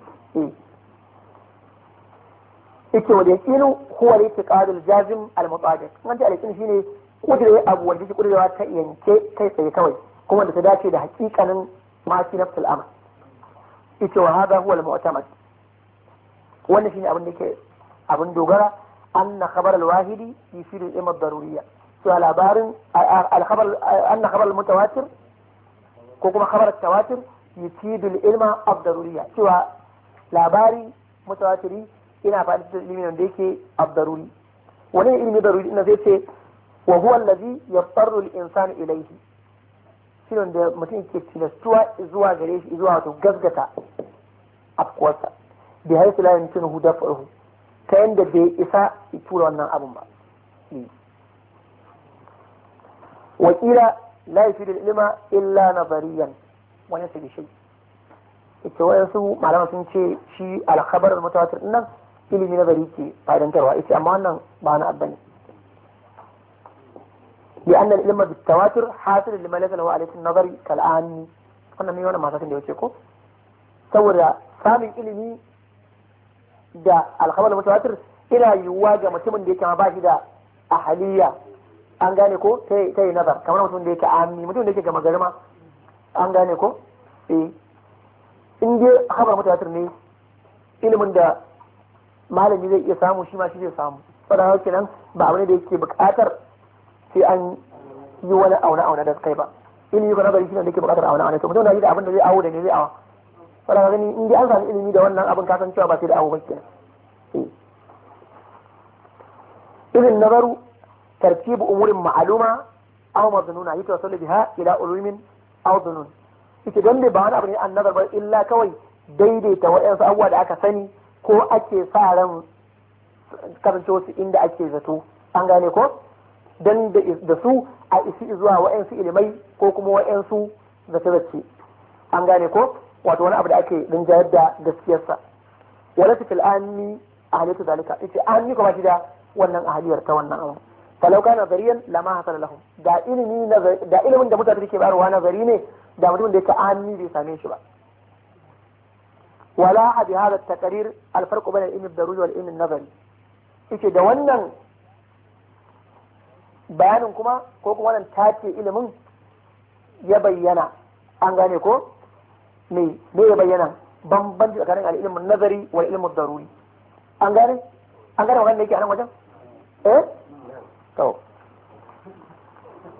yake wa yaqinu huwa al-i'tiqad al-jazim al-mutabiq wanda al-yaqin shine kudure abu wanda yake kudurewa ta yanke kai tsaye kawai kuma da ta dace da haƙiƙanin ma shi nafsul amr yake wa hada huwa al-mu'tamad wannan shine abin da yake abin dogara anna khabar al-wahidi yufidu al-ilm ad-daruriyya to labarin al-khabar anna khabar al-mutawatir ko kuma khabar at-tawatir yufidu al-ilma ad-daruriyya cewa labari mutawatiri ina faɗi da ilimin wanda yake ad-daruri wani ilmi daruri ina zai ce wa huwa allazi yaftaru al-insanu ilayhi shi wanda mutum ke tilastuwa zuwa gare shi zuwa wato gasgata afkuwarsa bi haisu la yumkinuhu daf'uhu ta yanda bai isa ya tura wannan abun ba wakila la yufidu al-ilma illa nazariyan wani su shi ita wayansu malama sun ce shi al-khabar al-mutawatir nan ilimi nazari ke fa'idantarwa ita amma wannan ba na abba ne لأن العلم بالتواتر حاصل لما ليس له عليه النظر كالآن wannan mai wannan masakin da yace ko saboda samun ilimi da alkhabar mutawatir ina yiwuwa ga mutumin da yake ma ba shi da ahaliya an gane ko ta yi nazar kamar mutumin da yake amini mutumin da yake gama garma an gane ko in dai khabar mutawatir ne ilimin da malami zai iya samu shi ma shi zai samu saboda haka kenan ba abu ne da yake buƙatar sai an yi wani aune-aune da kai ba ilimi ko nazari shi ne da yake buƙatar aune-aune to mutum da yi da abin da zai awo da ne zai awa saboda gani in dai an sami ilimi da wannan abin kasan cewa ba sai da awo ba kenan irin nazaru tartibu umurin ma'aluma aw madnuna yatawassalu biha ila ulumin aw dunun ita dan ba wani abu ne an nazar ba illa kawai daidaita waɗansu abubuwa da aka sani ko ake sa ran karanto su inda ake zato an gane ko dan da su a isi zuwa wa'ansu ilimai ko kuma wa'ansu zace-zace an gane ko wato wani abu da ake rinjayar da gaskiyarsa wala ta fil'ani ahaliyatu zalika ita an yi kuma shi da wannan ahaliyar ta wannan abu falau kana nazariyan lama hasala lahum da ilimin da mutane ke bayarwa nazari ne da mutum da yake an bai same shi ba wala bi hada at-taqrir al-farq bayna al-ilm ad-daruri wal ilm an-nazari ita da wannan bayanin kuma ko kuma wannan tace ilimin ya bayyana an gane ko me ya bayyana bambanci tsakanin al-ilmin nazari wal ilmin daruri an gane wannan yake a nan wajen to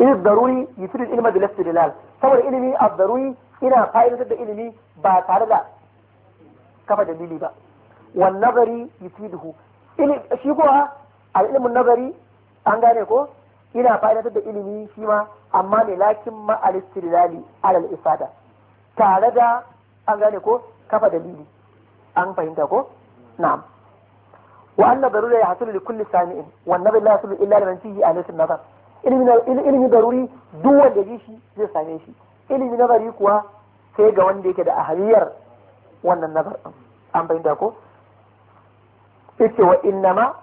ilmi daruri yufidu ilma bil istidlal, saboda ilimi ad-daruri ina fa'idatar da ilimi ba tare da kafa dalili ba. Wan nazari yufiduhu, shi kuwa al-ilmun nazari an gane ko ina fa'idatar da ilimi shi ma, amma ne lakin ma al-istidlali ala al-ifada, tare da an gane ko kafa dalili. an fahimta ko na'am. wa anna darura ya hasulu li kulli sami'in wa annabi la yasulu illa liman fihi alayhi nazar. ilimi daruri duk wanda ji shi zai same shi, ilimi nazari kuwa sai ga wanda yake da ahliyar wannan nazar din. an fahimta ko yace wa innama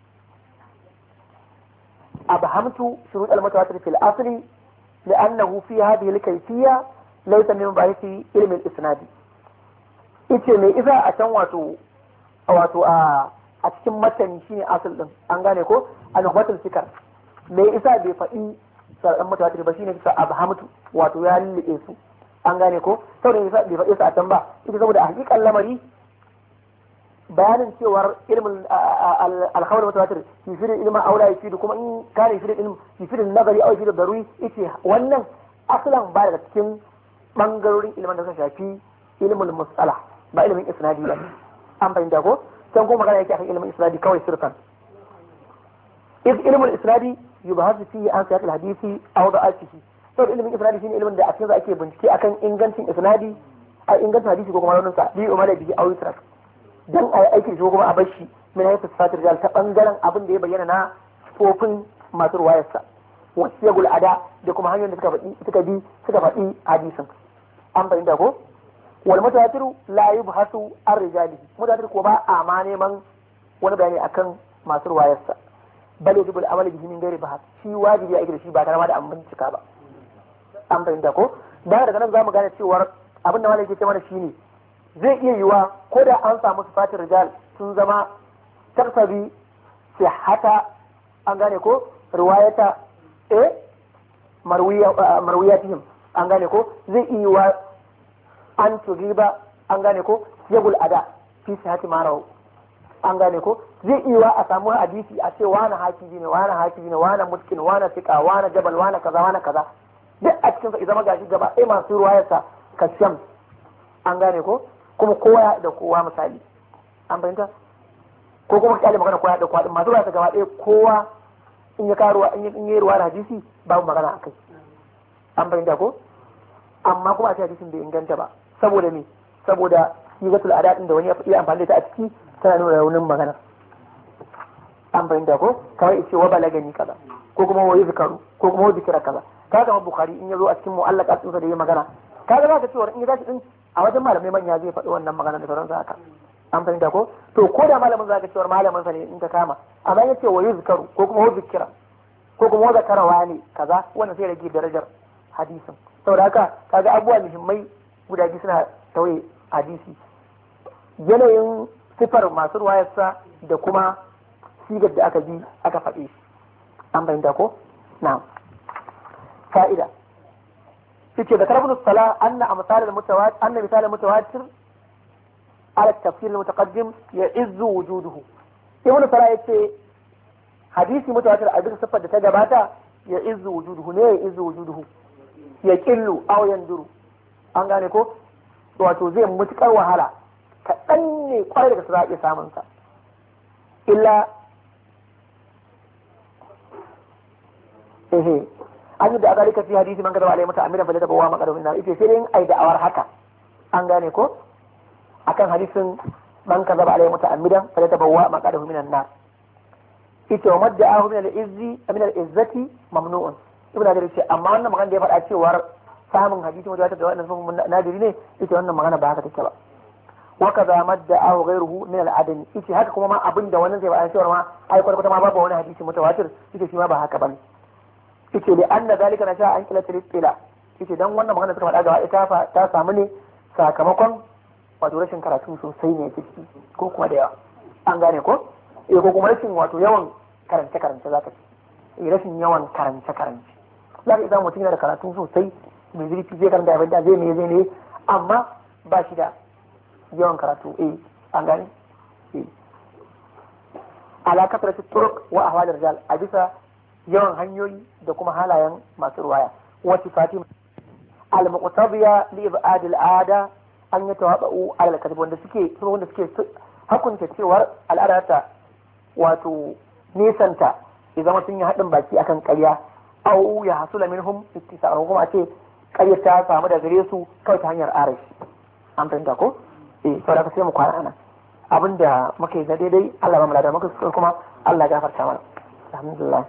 abhamtu shurut al-mutawatir fi al-asli لأنه في هذه الكيفية ليس من باحث علم الإسناد. yace mai isa a can wato a cikin matani shine asal din, an gane ko al-nuhbatul fikr, mai isa bai faɗi sarɗan mutawatir ba shine kisa abhamtu, wato ya lullube su, an gane ko saboda isa bai faɗi su a can ba, ita saboda a hakikan lamari bayanin cewar ilmin al-khabar mutawatir yufidu ilma aula yufidu, kuma in kana yufidu ilm yufidu nazari aw yufidu daruri, yace wannan asalan ba daga cikin bangarorin ilmin da suka shafi ilmul mustalah, ba ilimin isnadi ba. an fahimta ko can ko magana yake akan ilimin isnadi kawai sirfan. iz ilmul isnadi yubahasu fihi an siyaq al-hadisi aw da'atihi, to ilimin isnadi shine ilimin da a cikin ake bincike akan ingancin isnadi, a ingancin hadisi ko kuma raunin sa, bi umala bihi aw yusrak, dan a yi aiki da shi kuma a bar shi min haythu sifatir rijal, ta bangaren abin da ya bayyana na sifofin masu ruwayarsa, wasu yagul ada da kuma hanyar da suka faɗi hadisin. an fahimta ko wal mutawatiru la yubhasu ar rijalihi, mutawatir ko ba a ma neman wani bayani akan masu ruwayarsa, bal yajibul amal bihi min ghairi bahas, shi wajibi a da shi ba tare da an bincika ba. an fahimta ko daga nan zamu gane cewar abin da malaka yake mana shine zai iya yiwa ko da an samu sifatir rijal sun zama tarsabi sihhata, an gane ko riwayata marwiyatihim, an gane ko zai iya yiwa an tugiba, an gane ko yagul ada fi sihhati marahu, an gane ko zai iya a samu hadisi a ce wani hakibi ne, wani mutkin, wani fiqa, wani jabal, wani kaza, duk a cikin sa zama gashi gaba ɗaya masu ruwayarsa kasham, an gane ko kuma kowa da kowa misali. an fahimta ko kuma kyale magana kowa da kowa din masu ruwayarsa gaba ɗaya kowa in ya karuwa in yi ruwa da hadisi babu magana akai. an fahimta ko amma kuma a ce hadisin bai inganta ba, saboda me? saboda sigatul ada din da wani ya fi amfani da ta a ciki tana nuna raunin magana. an fahimta ko kamar yace wa balagani kaza, ko kuma wa yuzkaru, ko kuma wa zikra kaza. kaga ma bukhari in yazo a cikin mu'allaqat din sa da yayi magana, kaga zaka cewa in ya tashi din a wajen malamai manya zai faɗi wannan magana da sauran haka. an fahimta ko to ko da malamin zaka cewa malamin sa ne in ka kama, amma yace wa yuzkaru ko kuma wa zikra ko kuma wa zakara wani kaza, wannan sai rage darajar hadisin. saboda haka kaga abubuwa muhimmai guda biyu suna tauye hadisi, yanayin sifar masu ruwayarsa da kuma sigar da aka bi aka faɗe shi. an fahimta ko na'am. fa'ida yace da karbun sala anna amsal al-mutawatir, anna misal al-mutawatir ala tafsir al-mutaqaddim ya'izzu wujuduhu. ibn sala yace hadisi mutawatir a bisa sifar da ta gabata ya'izzu wujuduhu ne, ya'izzu wujuduhu ya killu aw yanduru, an gane ko wato zai mutukar wahala kaɗan ne kwarai daga su za a iya samun sa, illa an yi da aka rika fi hadisi man gaba alai mata amina bale da bawa makarumin na ita sai dai ai da'awar haka, an gane ko akan hadisin man kaza ba alai mata amina bale da bawa makarumin na ita wa madda'ahu min al-izzi min al-izzati mamnu'un. ibn Hajar ce amma wannan magana da ya faɗa cewar samun hadisi wanda da wannan sun nadiri ne, ita wannan magana ba haka take ba. wa kaza madda'ahu ghayruhu min al-adami, ita haka kuma ma abin da wannan zai faɗa cewar ma ai kwata ma babu wani hadisi mutawatir, ita shi ma ba haka bane. ita da anna zalika na sha an kila tilila, ita dan wannan magana suka faɗa gaba ita ta samu ne sakamakon wato rashin karatu sosai ne ciki ko kuma da yawa, an gane ko ko kuma rashin wato yawan karance zaka ce rashin yawan karance zaka idan mutum yana da karatu sosai mai zurfi zai karanta abin da zai ne amma ba shi da yawan karatu an gane ala kasratu turuq wa ahwal rijal, a bisa yawan hanyoyi da kuma halayen masu ruwaya wa sifati al-muqtadiya li ibad al-ada an yatawaba'u al-kadhib wanda suke hakunta cewar al'ada ta wato nisanta ya zama sun yi haɗin baki akan ƙarya au ya hasula minhum ittisa'u kuma a ce ƙarya ta samu da gare su kawai ta hanyar arashi an fahimta ko saboda ka sai mu kwana nan abinda muka yi na daidai Allah ba mu lada muka kuma Allah ya gafarta mana alhamdulillah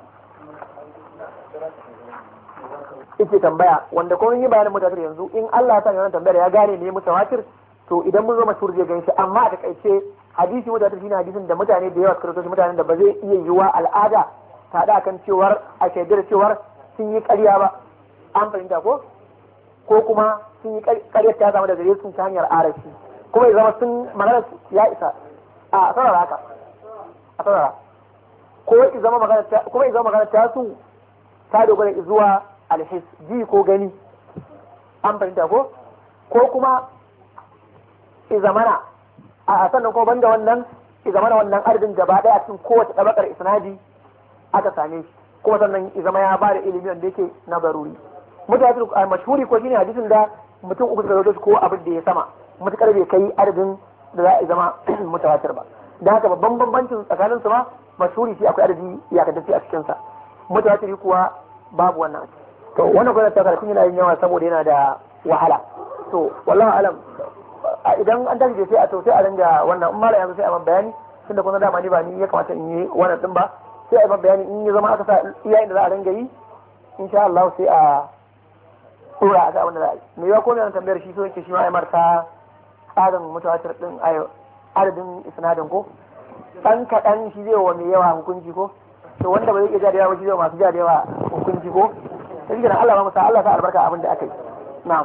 ita tambaya wanda kuma yi bayanin mutawatir yanzu in Allah ya sa wannan tambayar ya gane ne mutawatir to idan mun zo mashhur zai gan shi amma a takaice hadisi mutawatir shine hadisin da mutane da yawa suka rawaito mutanen da ba zai iya yiwa al'ada ta da kan cewar a shaidar cewar sun yi ƙarya ba an fahimta ko kuma sun yi ƙarya ta zama da gare su ta hanyar arashi kuma ya zama sun magana ya isa a saurara haka a saurara kuma ya zama magana ta su ta dogara zuwa alhis ji ko gani an fahimta ko kuma izamana a sannan ko banda wannan izamana wannan adadin gaba daya a cikin kowace tabakar isnadi aka same shi kuma sannan izama ya bada ilimi wanda yake na baruri mutawatir mashhuri ko shine hadisin da mutum uku suka rawaito ko abin da ya sama mutakar bai kai adadin da za a zama mutawatir ba dan haka babban bambancin tsakanin su ma mashhuri shi akwai adadi iyakantacce a cikin sa mutawatir kuwa babu wannan to wannan kuma ta karfin yana yin yawa saboda yana da wahala to wallahi alam idan an tashi sai a to sai a ringa wannan in mala yanzu sai a man bayani tunda kun dama ni ba ni ya kamata in yi wannan din ba sai a man bayani in ya zama aka sa iya inda za a ringa yi insha Allah sai a tura a ga abin da za a yi me yawa ko ne tambayar shi so yake shi ma ai marta tsarin mutawatir din adadin isnadin ko dan kaɗan shi zai wa mai yawa hukunci ko to wanda ba zai iya ja da yawa shi zai masu ja da yawa hukunci ko sai kenan Allah ba musa Allah ta albarka abin da aka yi na'am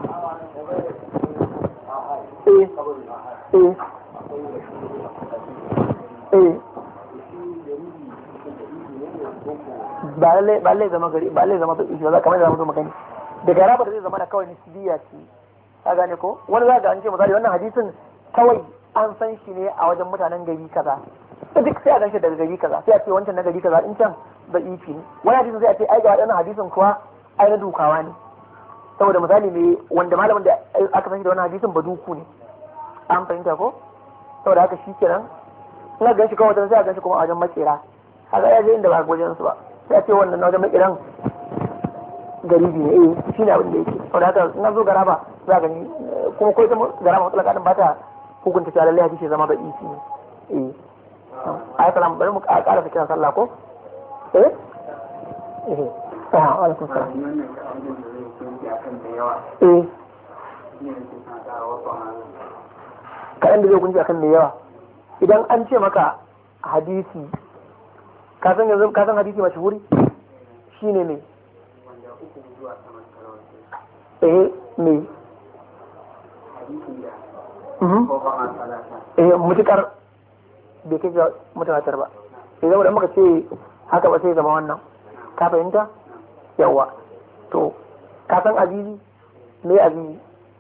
ba lallai zama gari ba lallai zama shi ba kamar da zama magani daga raba da zai zama da kawai nisbiya ce ka gane ko wani za ga an ce misali wannan hadisin kawai an san shi ne a wajen mutanen gari kaza duk sai a ganshi daga gari kaza sai a ce wancan na gari kaza in can da ifi ne wani hadisin sai a ce ai ga waɗannan hadisin kuwa ai na dukawa ne saboda misali ne wanda malamin da aka san shi da wannan hadisin ba duku ne an fahimta ko saboda haka shi kenan in aka ganshi kawai sai a ganshi kuma a wajen makera haka ya je inda ba wajen su ba sai a ce wannan na wajen makeran garibi ne shi ne abin da yake saboda haka in zo garaba za gani kuma ko ita garaba mutlaka din ba ta hukunta ta lallai hadisi zama ba isi ne salam bari mu ƙara kiran sallah ko alaikum salam kaɗan da zai kunci akan mai yawa idan an ce maka hadisi ka san hadisi mashhuri shine ne me mutukar bai kai ga mutawatir ba sai zama da muka ce haka ba sai zama wannan ka fahimta yawa to ka san azizi me azizi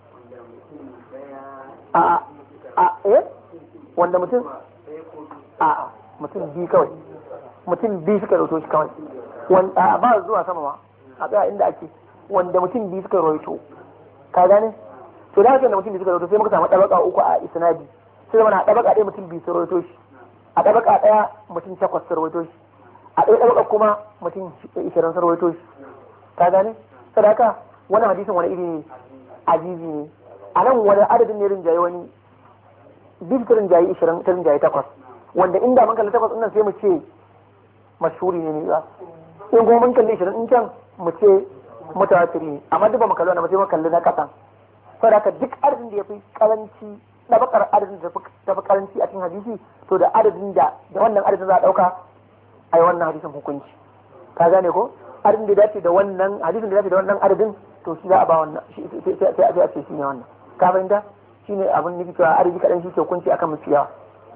wanda mutum mutum bi kawai mutum bi suka rauto shi kawai wanda ba zuwa sama ma a tsaya inda ake wanda mutum bi suka rauto ka gane to da haka da mutum bi suka rauto sai muka samu ɗabaka uku a isnadi sai zama na ɗabaka ɗaya mutum bi su rauto shi a ɗabaka ɗaya mutum 8 su rauto shi a ɗaya ɗabaka kuma mutum 20 su rauto shi ka gane sadaka wani hadisin wani iri ne azizi ne a nan wani adadin ne rinjaye wani bisu ta rinjaye 20 ta rinjaye 8 wanda inda mun kalli 8 ɗin nan sai mu ce mashhuri ne ba in kuma mun kalli 20 in can mu ce mutawatiri ne amma duk ba mu kalli wannan ba sai mu kalli na kasan saboda haka duk adadin da ya fi karanci ɗabakar adadin da ta fi karanci a cikin hadisi to da adadin da wannan adadin za a ɗauka a yi wannan hadisin hukunci ka gane ko adadin da dace da wannan hadisin da dace da wannan adadin to shi za a ba wannan sai a ce shi ne wannan ka fahimta shi ne abin nufi cewa adadi kaɗan shi ke hukunci akan mafi yawa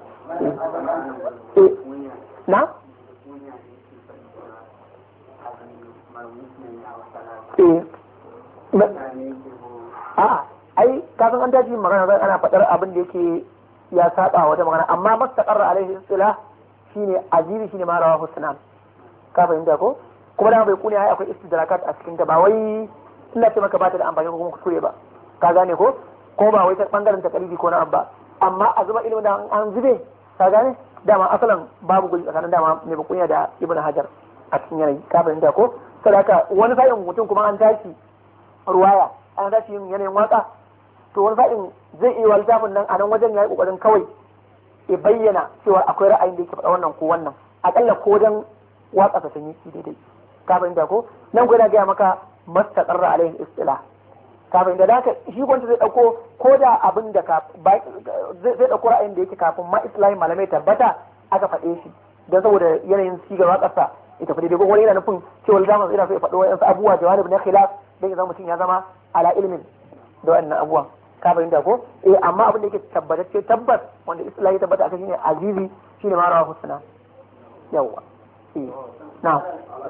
na ai kafin an tashi magana zai ana faɗar abin da yake ya saba wata magana amma mastaqarra alaihi istilah shine azizi shine ma rawahu sunan ka fahimta ko kuma da bai kuniya ai akwai istidrakat a cikin ta ba wai ina ce maka ba ta da amfani ko kuma kuskure ba ka gane ko ba wai ta bangaren ta kalibi ko na abba amma a zuba ilimin da an zube ka gane dama asalan babu guri tsakanin dama mai bakunya da ibnu hajar a cikin yanayi ka fahimta ko saboda wani sa'in mutum kuma an tashi ruwaya an tashi yin yanayin waka to wani sa'in zai iya littafin nan a nan wajen ya yi kokarin kawai ya bayyana cewa akwai ra'ayin da yake faɗa wannan ko wannan akalla ko dan waka ta sanyi daidai ka fahimta ko nan ko yana gaya maka mastaqarra alaihi istilah kafin da haka shi kwanta zai dauko ko da abin da zai dauko ra'ayin da yake kafin ma islahi malamai tabbata aka faɗe shi don saboda yanayin sigarwa ƙasa ita fa daidai wani yana nufin cewa zaman ina so ya faɗo wayansu abubuwa jawabin na khilaf dan ya zama mutum ya zama ala ilmin da wannan abubuwan ka fahimta ko amma abin da yake tabbatacce tabbas wanda islahi ya tabbata aka shine azizi shine ma rawa husna yawa na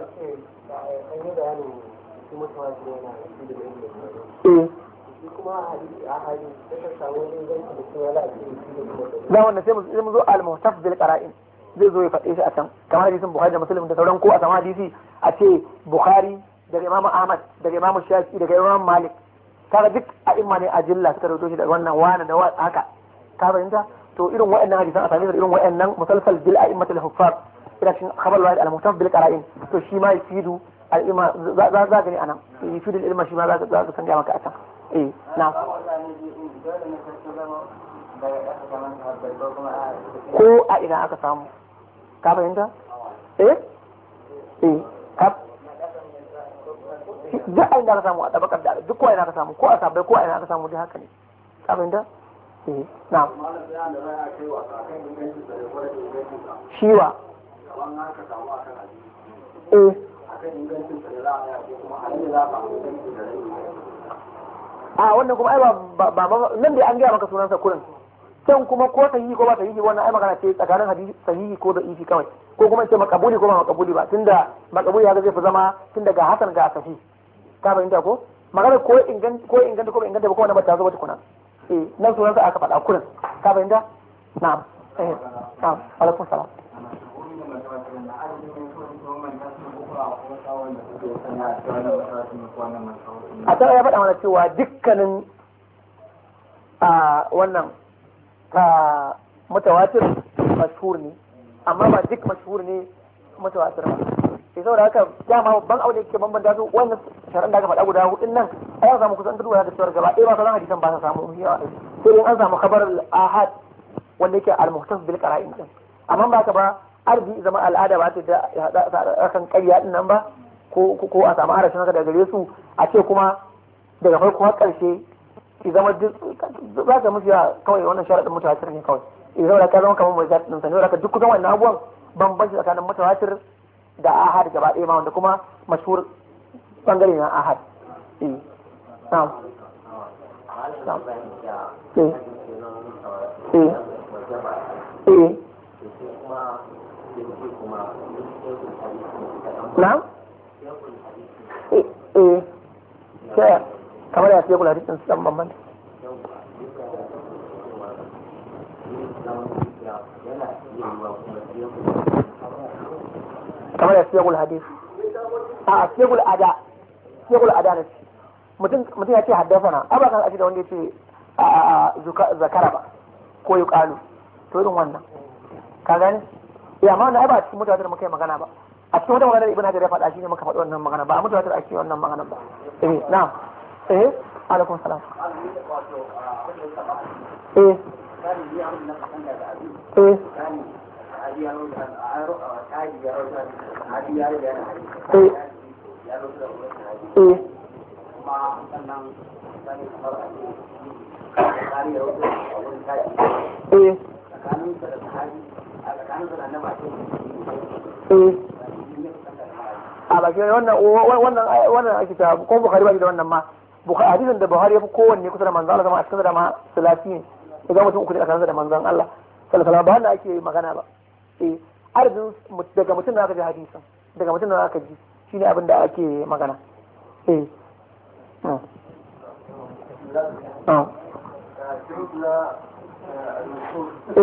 za wanda sai mu zo al-muhtaf bil qara'in zai zo ya faɗe shi a can kamar hadisin Bukhari da Muslim da sauran ko a sama hadisi a ce Bukhari daga Imam Ahmad daga Imam Shafi'i daga Imam Malik kaga duk a imma ne a jilla suka rawaito shi da wannan wani da haka ka fahimta to irin waɗannan hadisan a sami da irin waɗannan musalsal bil a'immatul huffaz ila cikin khabar wahid al-muhtaf bil qara'in to shi ma yafidu al'ima za gani a nan yafidu al-ilma shi ma za su kan maka a can na ko a ina aka samu ka fahimta duk a ina aka samu a tabakar da duk ko ina aka samu ko a sabai ko a ina aka samu duk haka ne ka fahimta na shiwa a wannan kuma ai ba nan da an gaya maka sunansa kurin can kuma ko sahihi ko ba sahihi wannan ai magana ce tsakanin hadisi sahihi ko da ifi kawai ko kuma ce makabuli ko ba makabuli ba tunda makabuli haka zai fi zama tun daga hasan ga sahihi ka fahimta ko magana ko inganta ko inganta ba ko wannan ba ta zo ba tukuna nan sunansa aka faɗa kurin ka fahimta na'am na'am alaikum salam a ta ya faɗa mana cewa dukkanin wannan mutawatir mashhur ne amma ba duk mashhur ne mutawatir ba sai saboda haka dama babban abu da yake bambanta su wannan sharan da aka faɗa guda hudun nan ai an samu kusan duk da cewa gaba ɗaya ba sauran hadisan ba sa samu yawa sai dai an samu khabar al-ahad wanda yake al-muhtas bil qara'in din amma ba ka ba arzi zama al'ada ba ta da kan ƙarya din nan ba ko a samu harashin haka daga gare su a ce kuma daga farko har ƙarshe ki zama za ka musu kawai wannan sharaɗin mutawatir ne kawai idan zama ka zama kamar mai zaɓi ɗin sani duk kusan wannan abubuwan bambanci tsakanin mutawatir da ahad gaba ɗaya ma wanda kuma mashhur bangare na ahad na'am na'am kamar ya sai kula da su dan bambanta kamar ya sai kula hadis a sai kula ada ne mutum ya ce haddasa aba kan aji da wanda ya ce zakara ba ko yuqalu to irin wannan ka gane amma wannan ai ba cikin mutawatir da muka yi magana ba a cikin wata magana da ibn hajar ya faɗa shi ne muka faɗi wannan magana ba a mutawatir ake wannan magana ba na'am alaikum salam a baki wannan ake ta ko Bukhari ba da wannan ma Bukhari hadisin da Buhari ya fi kowanne kusa da manzon Allah kuma a cikin da ma salati ne idan mutum uku ne tsakaninsa da manzon Allah sallallahu alaihi ba wanda ake magana ba arzikin daga mutum da aka ji hadisin daga mutum da aka ji shine abin da ake magana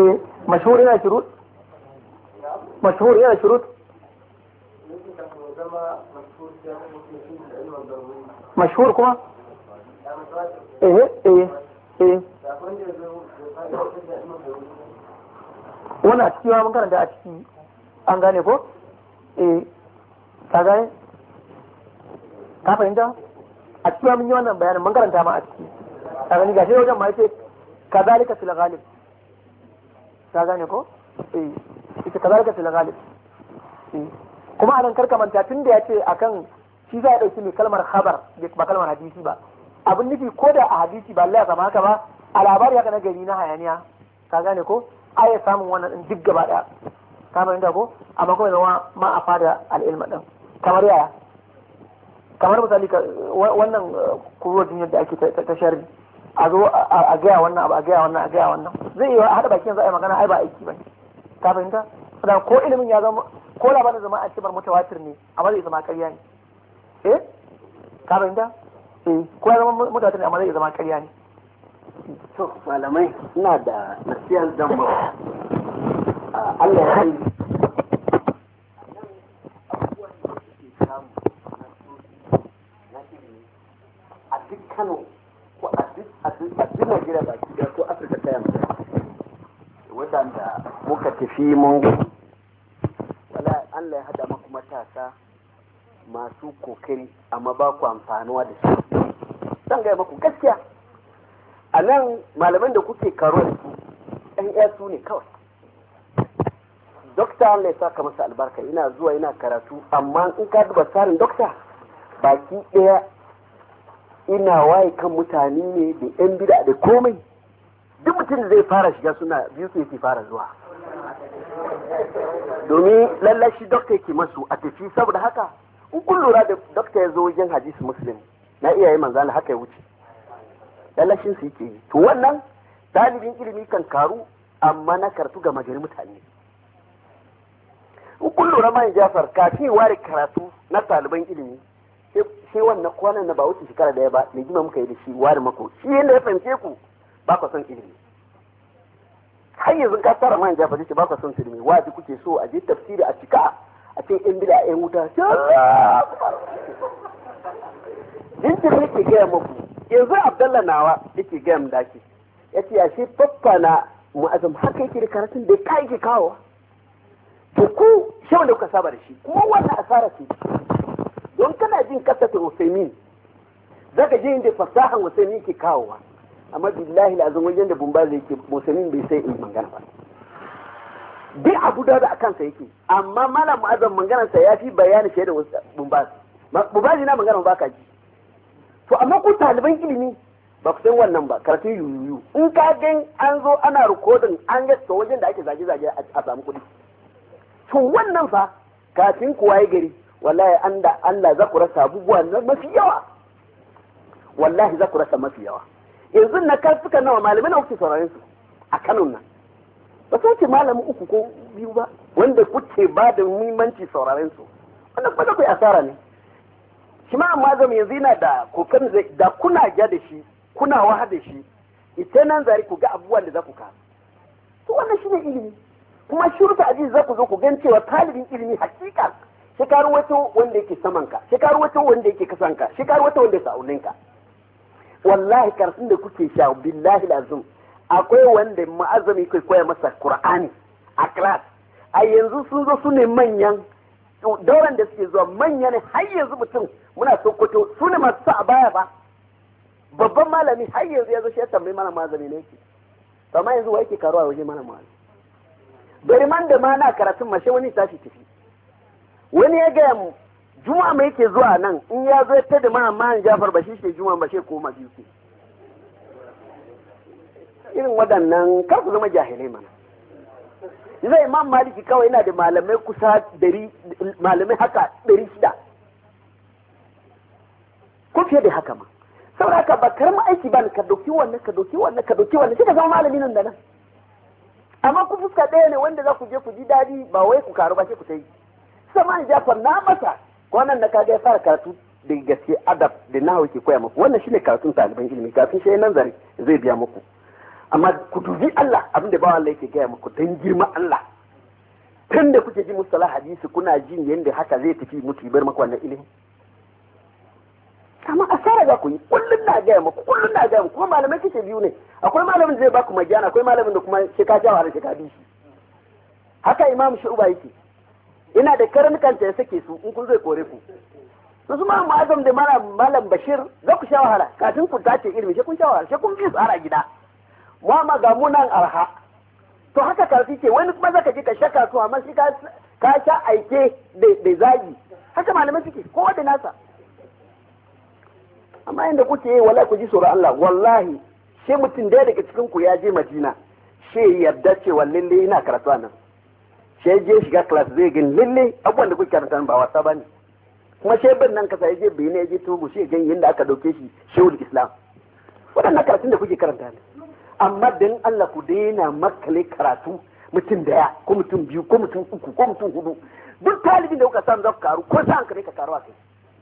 مشهور هنا شروط mashhur kuma wannan a ciki ma mun karanta a ciki an gane ko ka gane ka fahimta a ciki ma mun yi wannan bayanin mun karanta ma a ciki ka gani gashi wajen ma yace kazalika fil ghalib ka gane ko ita kazalika fil ghalib kuma anan karka manta tun da yace akan shi za a dauki mai kalmar khabar ba kalmar hadisi ba abin nufi ko da a hadisi ba Allah ya zama haka ba a labari haka na gari na hayaniya ka gane ko aya samun wannan din duk gaba daya ka fahimta ko amma kuma zama ma a fada al'ilma din kamar yaya kamar misali wannan kurojin yadda ake ta sharri a zo a gaya wannan abu a gaya wannan a gaya wannan zai iya haɗa bakin za a yi magana ai ba aiki ba ka fahimta saboda ko ilimin ya zama ko labarin zama a cikin mutawatir ne amma zai zama ƙarya ne ka fahimta ko ya zama mutawatir ne amma zai zama ƙarya ne to malamai ina da nasiyar dan ba Allah ya yi a duk Kano ko a duk Najeriya baki da ko Afirka ta yamma wadanda muka tafi mun wala Allah ya hada maku matasa masu kokari amma ba ku amfanuwa da su zan gaya maku gaskiya a nan malaman da kuke karo da su ɗan yasu ne kawai dokta Allah ya saka masa albarka ina zuwa ina karatu amma in ka duba tsarin dokta baki ɗaya ina waye kan mutane ne da yan bida da komai duk mutum da zai fara shiga suna biyu su yake fara zuwa domin lallashi dokta yake masu a tafi saboda haka in kun lura da dokta ya zo wajen hadisi muslim na iyaye manzana haka ya wuce lallashin su yake yi to wannan dalibin ilimi kan karu amma na karatu ga magari mutane in kun lura mai jafar kafin ware karatu na ɗaliban ilimi sai wannan kwanan na ba wuce shekara daya ba mai jima muka yi da shi ware mako shi yadda ya fahimce ku ba ku son ilimi har yanzu ka tsara mai jafar ce ba ku son ilimi waji kuke so a je tafsiri a cika a ce in bida a yan wuta jinjin yake gaya muku yanzu abdallah nawa yake gaya mu dake ya ce ya shi faffa na mu'azam haka yake da karatun da ka yake kawo to ku shi wanda kuka saba da shi kuma wannan asara ce don kana jin kasata usaimin zaka je inda fasahan usaimin ke kawowa amma billahi lazim wajen da bumba zai ke usaimin bai sai in magana ba duk abu da akan sa yake amma malam mu'azzam maganar sa yafi bayani fiye da bumba bumba na magana ba ka ji to amma ku taliban ilimi ba ku san wannan ba karatun yuyuyu in ka gan an zo ana rikodin an ga wajen da ake zage-zage a samu kuɗi to wannan fa kafin ku waye gari wallahi Allah za ku rasa abubuwa na mafi yawa wallahi za ku rasa mafi yawa yanzu na karfuka nawa malamai na kuke sauraron su a Kano nan ba sai ce malami uku ko biyu ba wanda kuke ba da muhimmanci sauraron su wannan kuma kai asara ne shi ma amma zama yanzu yana da kokarin da kuna ja da shi kuna wahar da shi ita nan zari ku ga abubuwan da za ku ka to wannan shine ilimi kuma shurta aji za ku zo ku gan cewa talibin ilimi hakika shekaru wato wanda yake saman ka shekaru wato wanda yake kasan ka shekaru wato wanda yake sa'unin ka wallahi karfin da kuke sha billahi lazim akwai wanda ma'azami kai koya masa qur'ani a class a yanzu sun zo su ne manyan dauran da suke zuwa manya ne har yanzu mutum muna sokoto su ne masu sa a baya ba babban malami har yanzu ya zo shi ya tambayi mana mazami ne yake to amma yanzu wa yake karuwa waje mana malami bari man da ma na karatun mashe wani tashi tafi wani ya gaya mu juma'a mai yake zuwa nan in ya zo ta da mahan jafar ba shi ke juma'a ba shi koma biyu ke irin waɗannan kar ku zama jahilai mana zai imam maliki kawai yana da malamai kusa malamai haka 600 ko fiye da haka ma saboda haka ba karamin aiki ba ka doki wannan ka doki wannan ka doki wannan sai ka zama malami nan da nan amma ku fuska ɗaya ne wanda za ku je ku ji daɗi ba wai ku karu ba sai ku ta yi sama jafar na masa wannan da kaga ya fara karatu da gaske adab da nahawu ke koya muku wannan shine karatun ɗaliban ilimi kafin shi nan zari zai biya muku amma ku dubi Allah abin da bawan Allah yake gaya muku dan girma Allah tun da kuke ji mustalah hadisi kuna jin yadda haka zai tafi mutu bar maka wannan ilimi amma asara za ku yi kullum na gaya muku kuma malamai kike biyu ne akwai malamin zai baku majana akwai malamin da kuma shi ka jawo har shi ka bi shi haka imam shu'ba yake ina da karnukan ya sake su in kun zai kore ku su ma mu'azzam da malam bashir za ku sha wahala kafin ku tace ilimi sai kun sha wahala sai kun bi su ara gida ma ga mu nan arha to haka karfi ce wani kuma zaka je ka shaka su amma shi ka sha aike da zagi haka malamai suke kowa da nasa amma inda kuke yi wallahi ku ji tsoron Allah wallahi sai mutum daya daga cikin ku ya je Madina sai yarda cewa lalle ina karatu nan sai je shiga class zai gani lalle abubuwan da kuke karanta ba wasa bane kuma sai bin nan kasa je Benin ya je Togo sai gani yanda aka dauke shi shehul Islam wadannan karatun da kuke karanta ne amma dan Allah ku daina makale karatu mutum daya ko mutum biyu ko mutum uku ko mutum hudu duk talibin da kuka samu za ku karu ko sa hankali ka karu a kai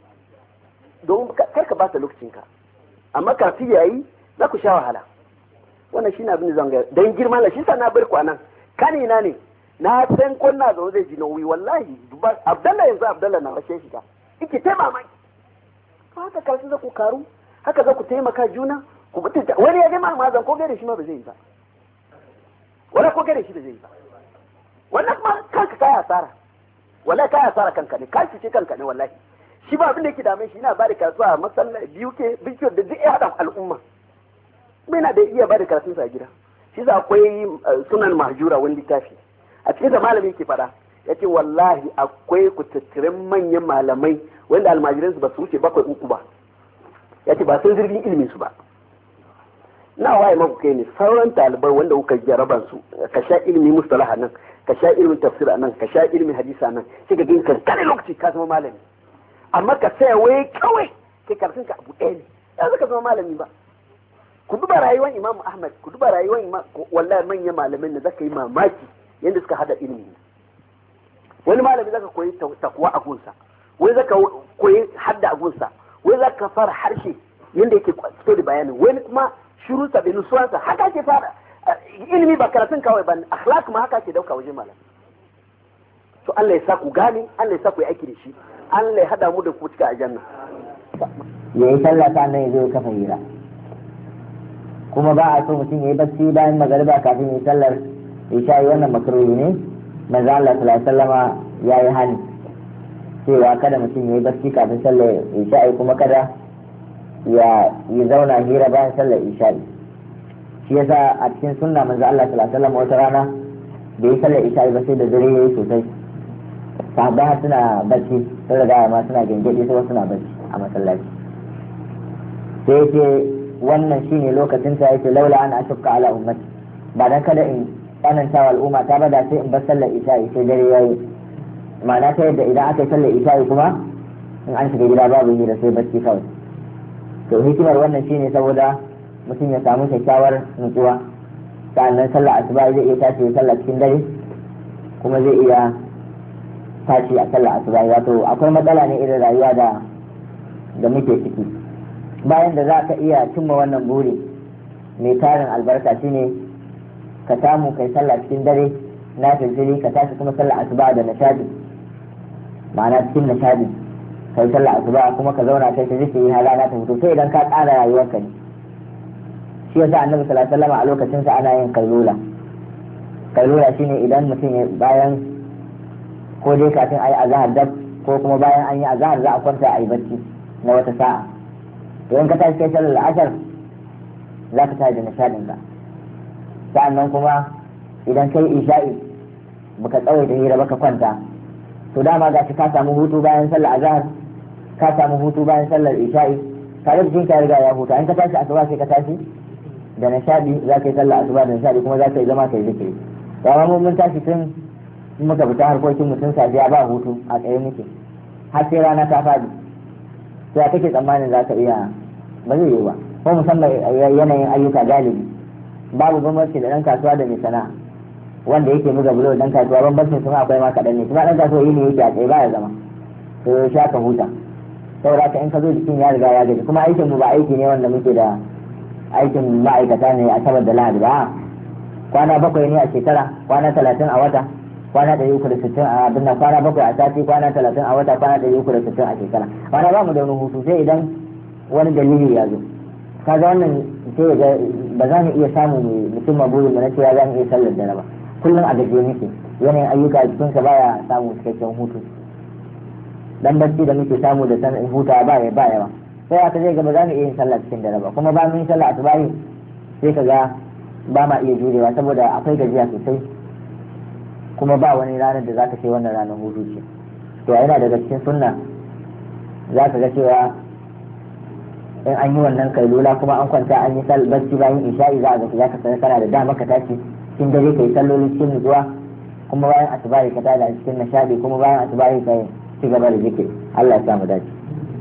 don kar ka bata lokacinka amma kafin yayi za ku sha wahala wannan shine abin da zan ga dan girma la shi sa na bar ku anan kanina ne na san ko na zo zai ji nauyi wallahi Abdallah yanzu Abdallah na rashe shi ka yake taimaka mai haka kafin za ku karu haka za ku taimaka juna ku mutunta wani ya gama mazan ko gare shi ma ba zai yi ba wala ko gare shi ba zai yi ba wannan kuma kanka kai asara wallahi kai asara kanka ne kai ce kanka ne wallahi shi ba abin da yake dame shi yana ba da kasuwa a masallaci biyu ke bidiyo da duk ya hada al'umma bai na da iya ba da karatun sa gida shi za akwai sunan mahjura wani littafi a cikin da malami yake fada yace wallahi akwai kututturen manyan malamai wanda almajiransu ba su wuce 7 ba yace ba sun zirgin ilimin su ba na waye maku kai ne sauran talibai wanda kuka jaraban su ka sha ilimi mustalaha nan ka sha ilimin tafsir nan ka sha ilimin hadisa nan sai ka gin kankane lokaci ka zama malami amma ka saya wai kawai kai karatun ka abu ɗaya ne yanzu ka zama malami ba ku duba rayuwar Imam Ahmad ku duba rayuwar wallahi manyan malamin da zaka yi mamaki yanda suka hada ilimi wani malami zaka koyi takwa a gunsa wai zaka koyi hadda a gunsa wai zaka fara harshe yanda yake fito da bayanin wani kuma shiru sa da nusuwansa haka ke fara ilimi ba karatun kawai ba akhlaq ma haka ke dauka wajen malam to Allah ya sa ku gane Allah ya sa ku yi aiki da shi Allah ya hada mu da ku cika aljanna yayi sallah ta nan zai kafa hira kuma ba a so mutum yayi bacci bayan magariba kafin yayi sallar isha wannan makruhi ne manzo Allah sallallahu alaihi wasallama yayi hani cewa kada mutum yayi bacci kafin sallar isha kuma kada ya zauna hira bayan sallar isha shi yasa a cikin sunna manzo Allah sallallahu alaihi wasallama wata rana da yi sallar isha ba sai da dare yayi sosai sahabbai suna bacci sun riga ma suna gengede sai suna bacci a masallaci sai yake wannan shine lokacin ta yake laula an ashqa ala ummati ba dan kada in tsananta wa al'umma ta bada sai in bar sallar isha'i sai dare yayi ma'ana ta yadda idan aka yi sallar isha'i kuma in an shiga gida babu hira sai bacci kawai to hikimar wannan shine saboda mutum ya samu kyakkyawar nutsuwa sannan sallar asuba zai iya tashi sallar cikin dare kuma zai iya tashi a sallar asuba wato akwai matsala ne irin rayuwa da muke ciki bayan da za ka iya cimma wannan buri mai tarin albarka shine ka samu kai sallah cikin dare na filfili ka tashi kuma sallah asuba da nishadi ma'ana cikin nishadi kai sallah asuba kuma ka zauna kai ta zikiri har rana ta fito sai idan ka ƙara rayuwarka ne shi yasa annabi sallallahu alaihi wasallam a lokacin sa ana yin kailula shine idan mutum bayan ko dai kafin ayi azhar dab ko kuma bayan an yi azhar za a kwanta a yi bacci na wata sa'a to in ka tashi kai sallar asar za ka tashi da nishadin ka sa'annan kuma idan kai isha'i baka tsawaita hira baka kwanta to dama ga shi ka samu hutu bayan sallar azhar ka samu hutu bayan sallar isha'i tare da jikin ka riga ya huta in ka tashi asuba sai ka tashi da nishadi za ka yi sallar asuba da nishadi kuma za ka yi zama ka yi zikiri amma mun tashi tun muka fita harkokin mutum safiya ba hutu a tsaye muke har sai rana ta fadi sai kake tsammanin za ka iya ba zai yi ba ko musamman yanayin ayyuka galibi babu bambanci da ɗan kasuwa da mai sana'a wanda yake buga bulo dan kasuwa bambancin su akwai ma kaɗan ne kuma ɗan kasuwa yini yake a tsaye ba ya zama to ya sha ka huta saboda ka in ka zo jikin ya riga ya gaji kuma aikin mu ba aiki ne wanda muke da aikin ma'aikata ne a sabar da lahadi ba kwana 7 ne a shekara kwana 30 a wata kwana 360 a abin nan, kwana 7 a sati, kwana 30 a wata, kwana 360 a shekara. Mana ba mu da wani hutu sai idan wani dalili ya zo. Kaga wannan sai ga ba za mu iya samu mutum maburin mu na cewa za mu iya sallar da ba. Kullum a gajiye muke, yanayin ayyuka a cikinsa baya samu cikakken hutu. Dan bacci da muke samu da sanin huta ba yawa. Sai aka zai ga ba za mu iya yin sallah cikin dare ba, kuma ba mu yin sallah asubahi sai ka ga ba ma iya jurewa saboda akwai gajiya sosai, kuma ba wani ranar da za ka ce wannan ranar hutu ce. To yana daga cikin sunna za ka ga cewa in an yi wannan kailula kuma an kwanta an yi bacci bayan isha'i za a ga za ka sanar kana da dama ka tashi cikin dare ka yi salloli cikin nutsuwa, kuma bayan asubahi ka tada cikin nishadi, kuma bayan asubahi ka ci gaba da zikir. Allah ya samu dace.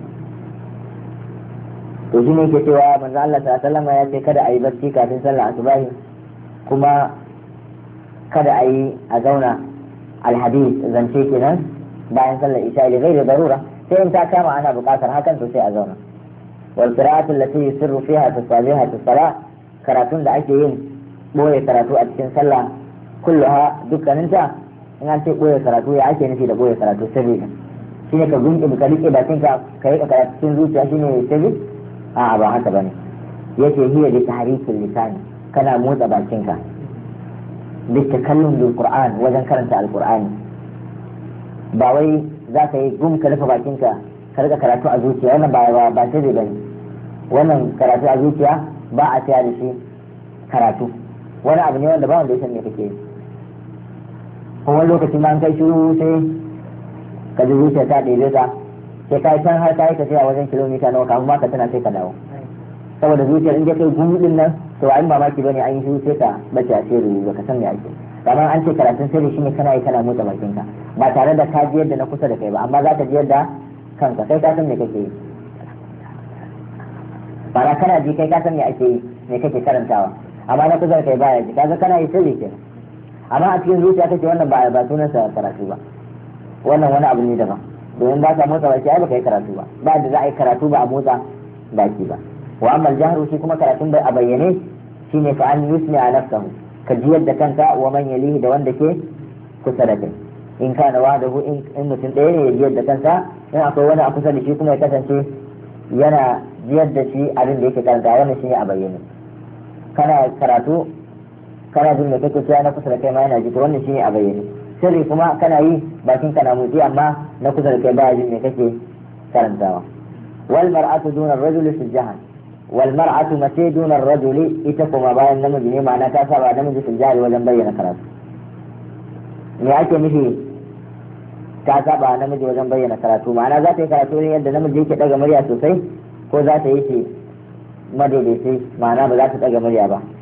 To shi ne ke cewa manzo Allah sallallahu alaihi ya ce kada a yi bacci kafin sallar asubahi, kuma kada a yi a zauna alhadis zance kenan bayan sallar isha da gairi darura, sai in ta kama ana buƙatar hakan to sai a zauna. Wal qira'atu allati yusirru fiha tasbiha as-salah, karatun da ake yin boye karatu a cikin sallah kulluha dukkaninta. In an ce boye karatu ya ake nufi da boye karatu? Sirri shine ka gunki ka rike bakinka ka yi karatu cikin zuciya shine sirri? A'a ba haka bane. Yace hiya bi tahrikil lisan, kana motsa bakinka bi takallum bil qur'an, wajen karanta alqur'ani. Ba wai za ka yi gum ka rufe bakinka ka rika karatu a zuciya, wannan ba sirri bane. Wannan karatu a zuciya ba a tsaya da shi karatu, wani abu ne wanda ba wanda ya san me kake yi. Kuma lokaci ma an kai shiru sai ka ji zuciya ta ɗebe ka, sai ka yi can har ka yi tafiya wajen kilomita nawa kafin ma ka tana sai ka dawo. Saboda zuciyar in ka kai gumudin nan to a yi mamaki bane an yi shiru sai ka bace a sirri ba ka san me ake. Kamar an ce karatun sirri shine kana yi kana motsa bakinka ba tare da ka ji yadda na kusa da kai ba, amma za ka ji yadda kanka kai ka san me kake yi. Ba kana ji kai ka san me ake yi, me kake karantawa, amma na kusa da kai baya ji, kaga kana yi sirri kenan. Amma a cikin zuciya kake wannan ba sunansa karatu ba, wannan wani abu ne daban. domin ba ka motsa baki ai baka yi karatu ba, ba da za a yi karatu ba a motsa baki ba. Wa amma jahru shi kuma karatun bai a bayyane shine fa an yusmi a nafsahu, ka jiyar da kanka wa man yalihi da wanda ke kusa da kai. In kana wahdahu in mutum ɗaya ne ya jiyar da kansa, in akwai wani a kusa da shi kuma ya kasance yana jiyar da shi abin da yake karanta, wannan shine a bayyane. Kana karatu kana jin me kake cewa na kusa da kai ma yana ji, to wannan shine a bayyane. Sirri kuma kana yi bakin ka na motsi amma na kusa da kai baya jin me kake karantawa. Wal mar'atu duna ar-rajuli fi jahan, wal mar'atu mace duna ar-rajuli ita kuma bayan namiji ne, ma'ana ta saba namiji fi jahil wajen bayyana karatu. Me ake nufi ta saba namiji wajen bayyana karatu? Ma'ana za ta yi karatu ne yadda namiji yake daga murya sosai, ko za ta yi shi madaidaici, ma'ana ba za ta daga murya ba.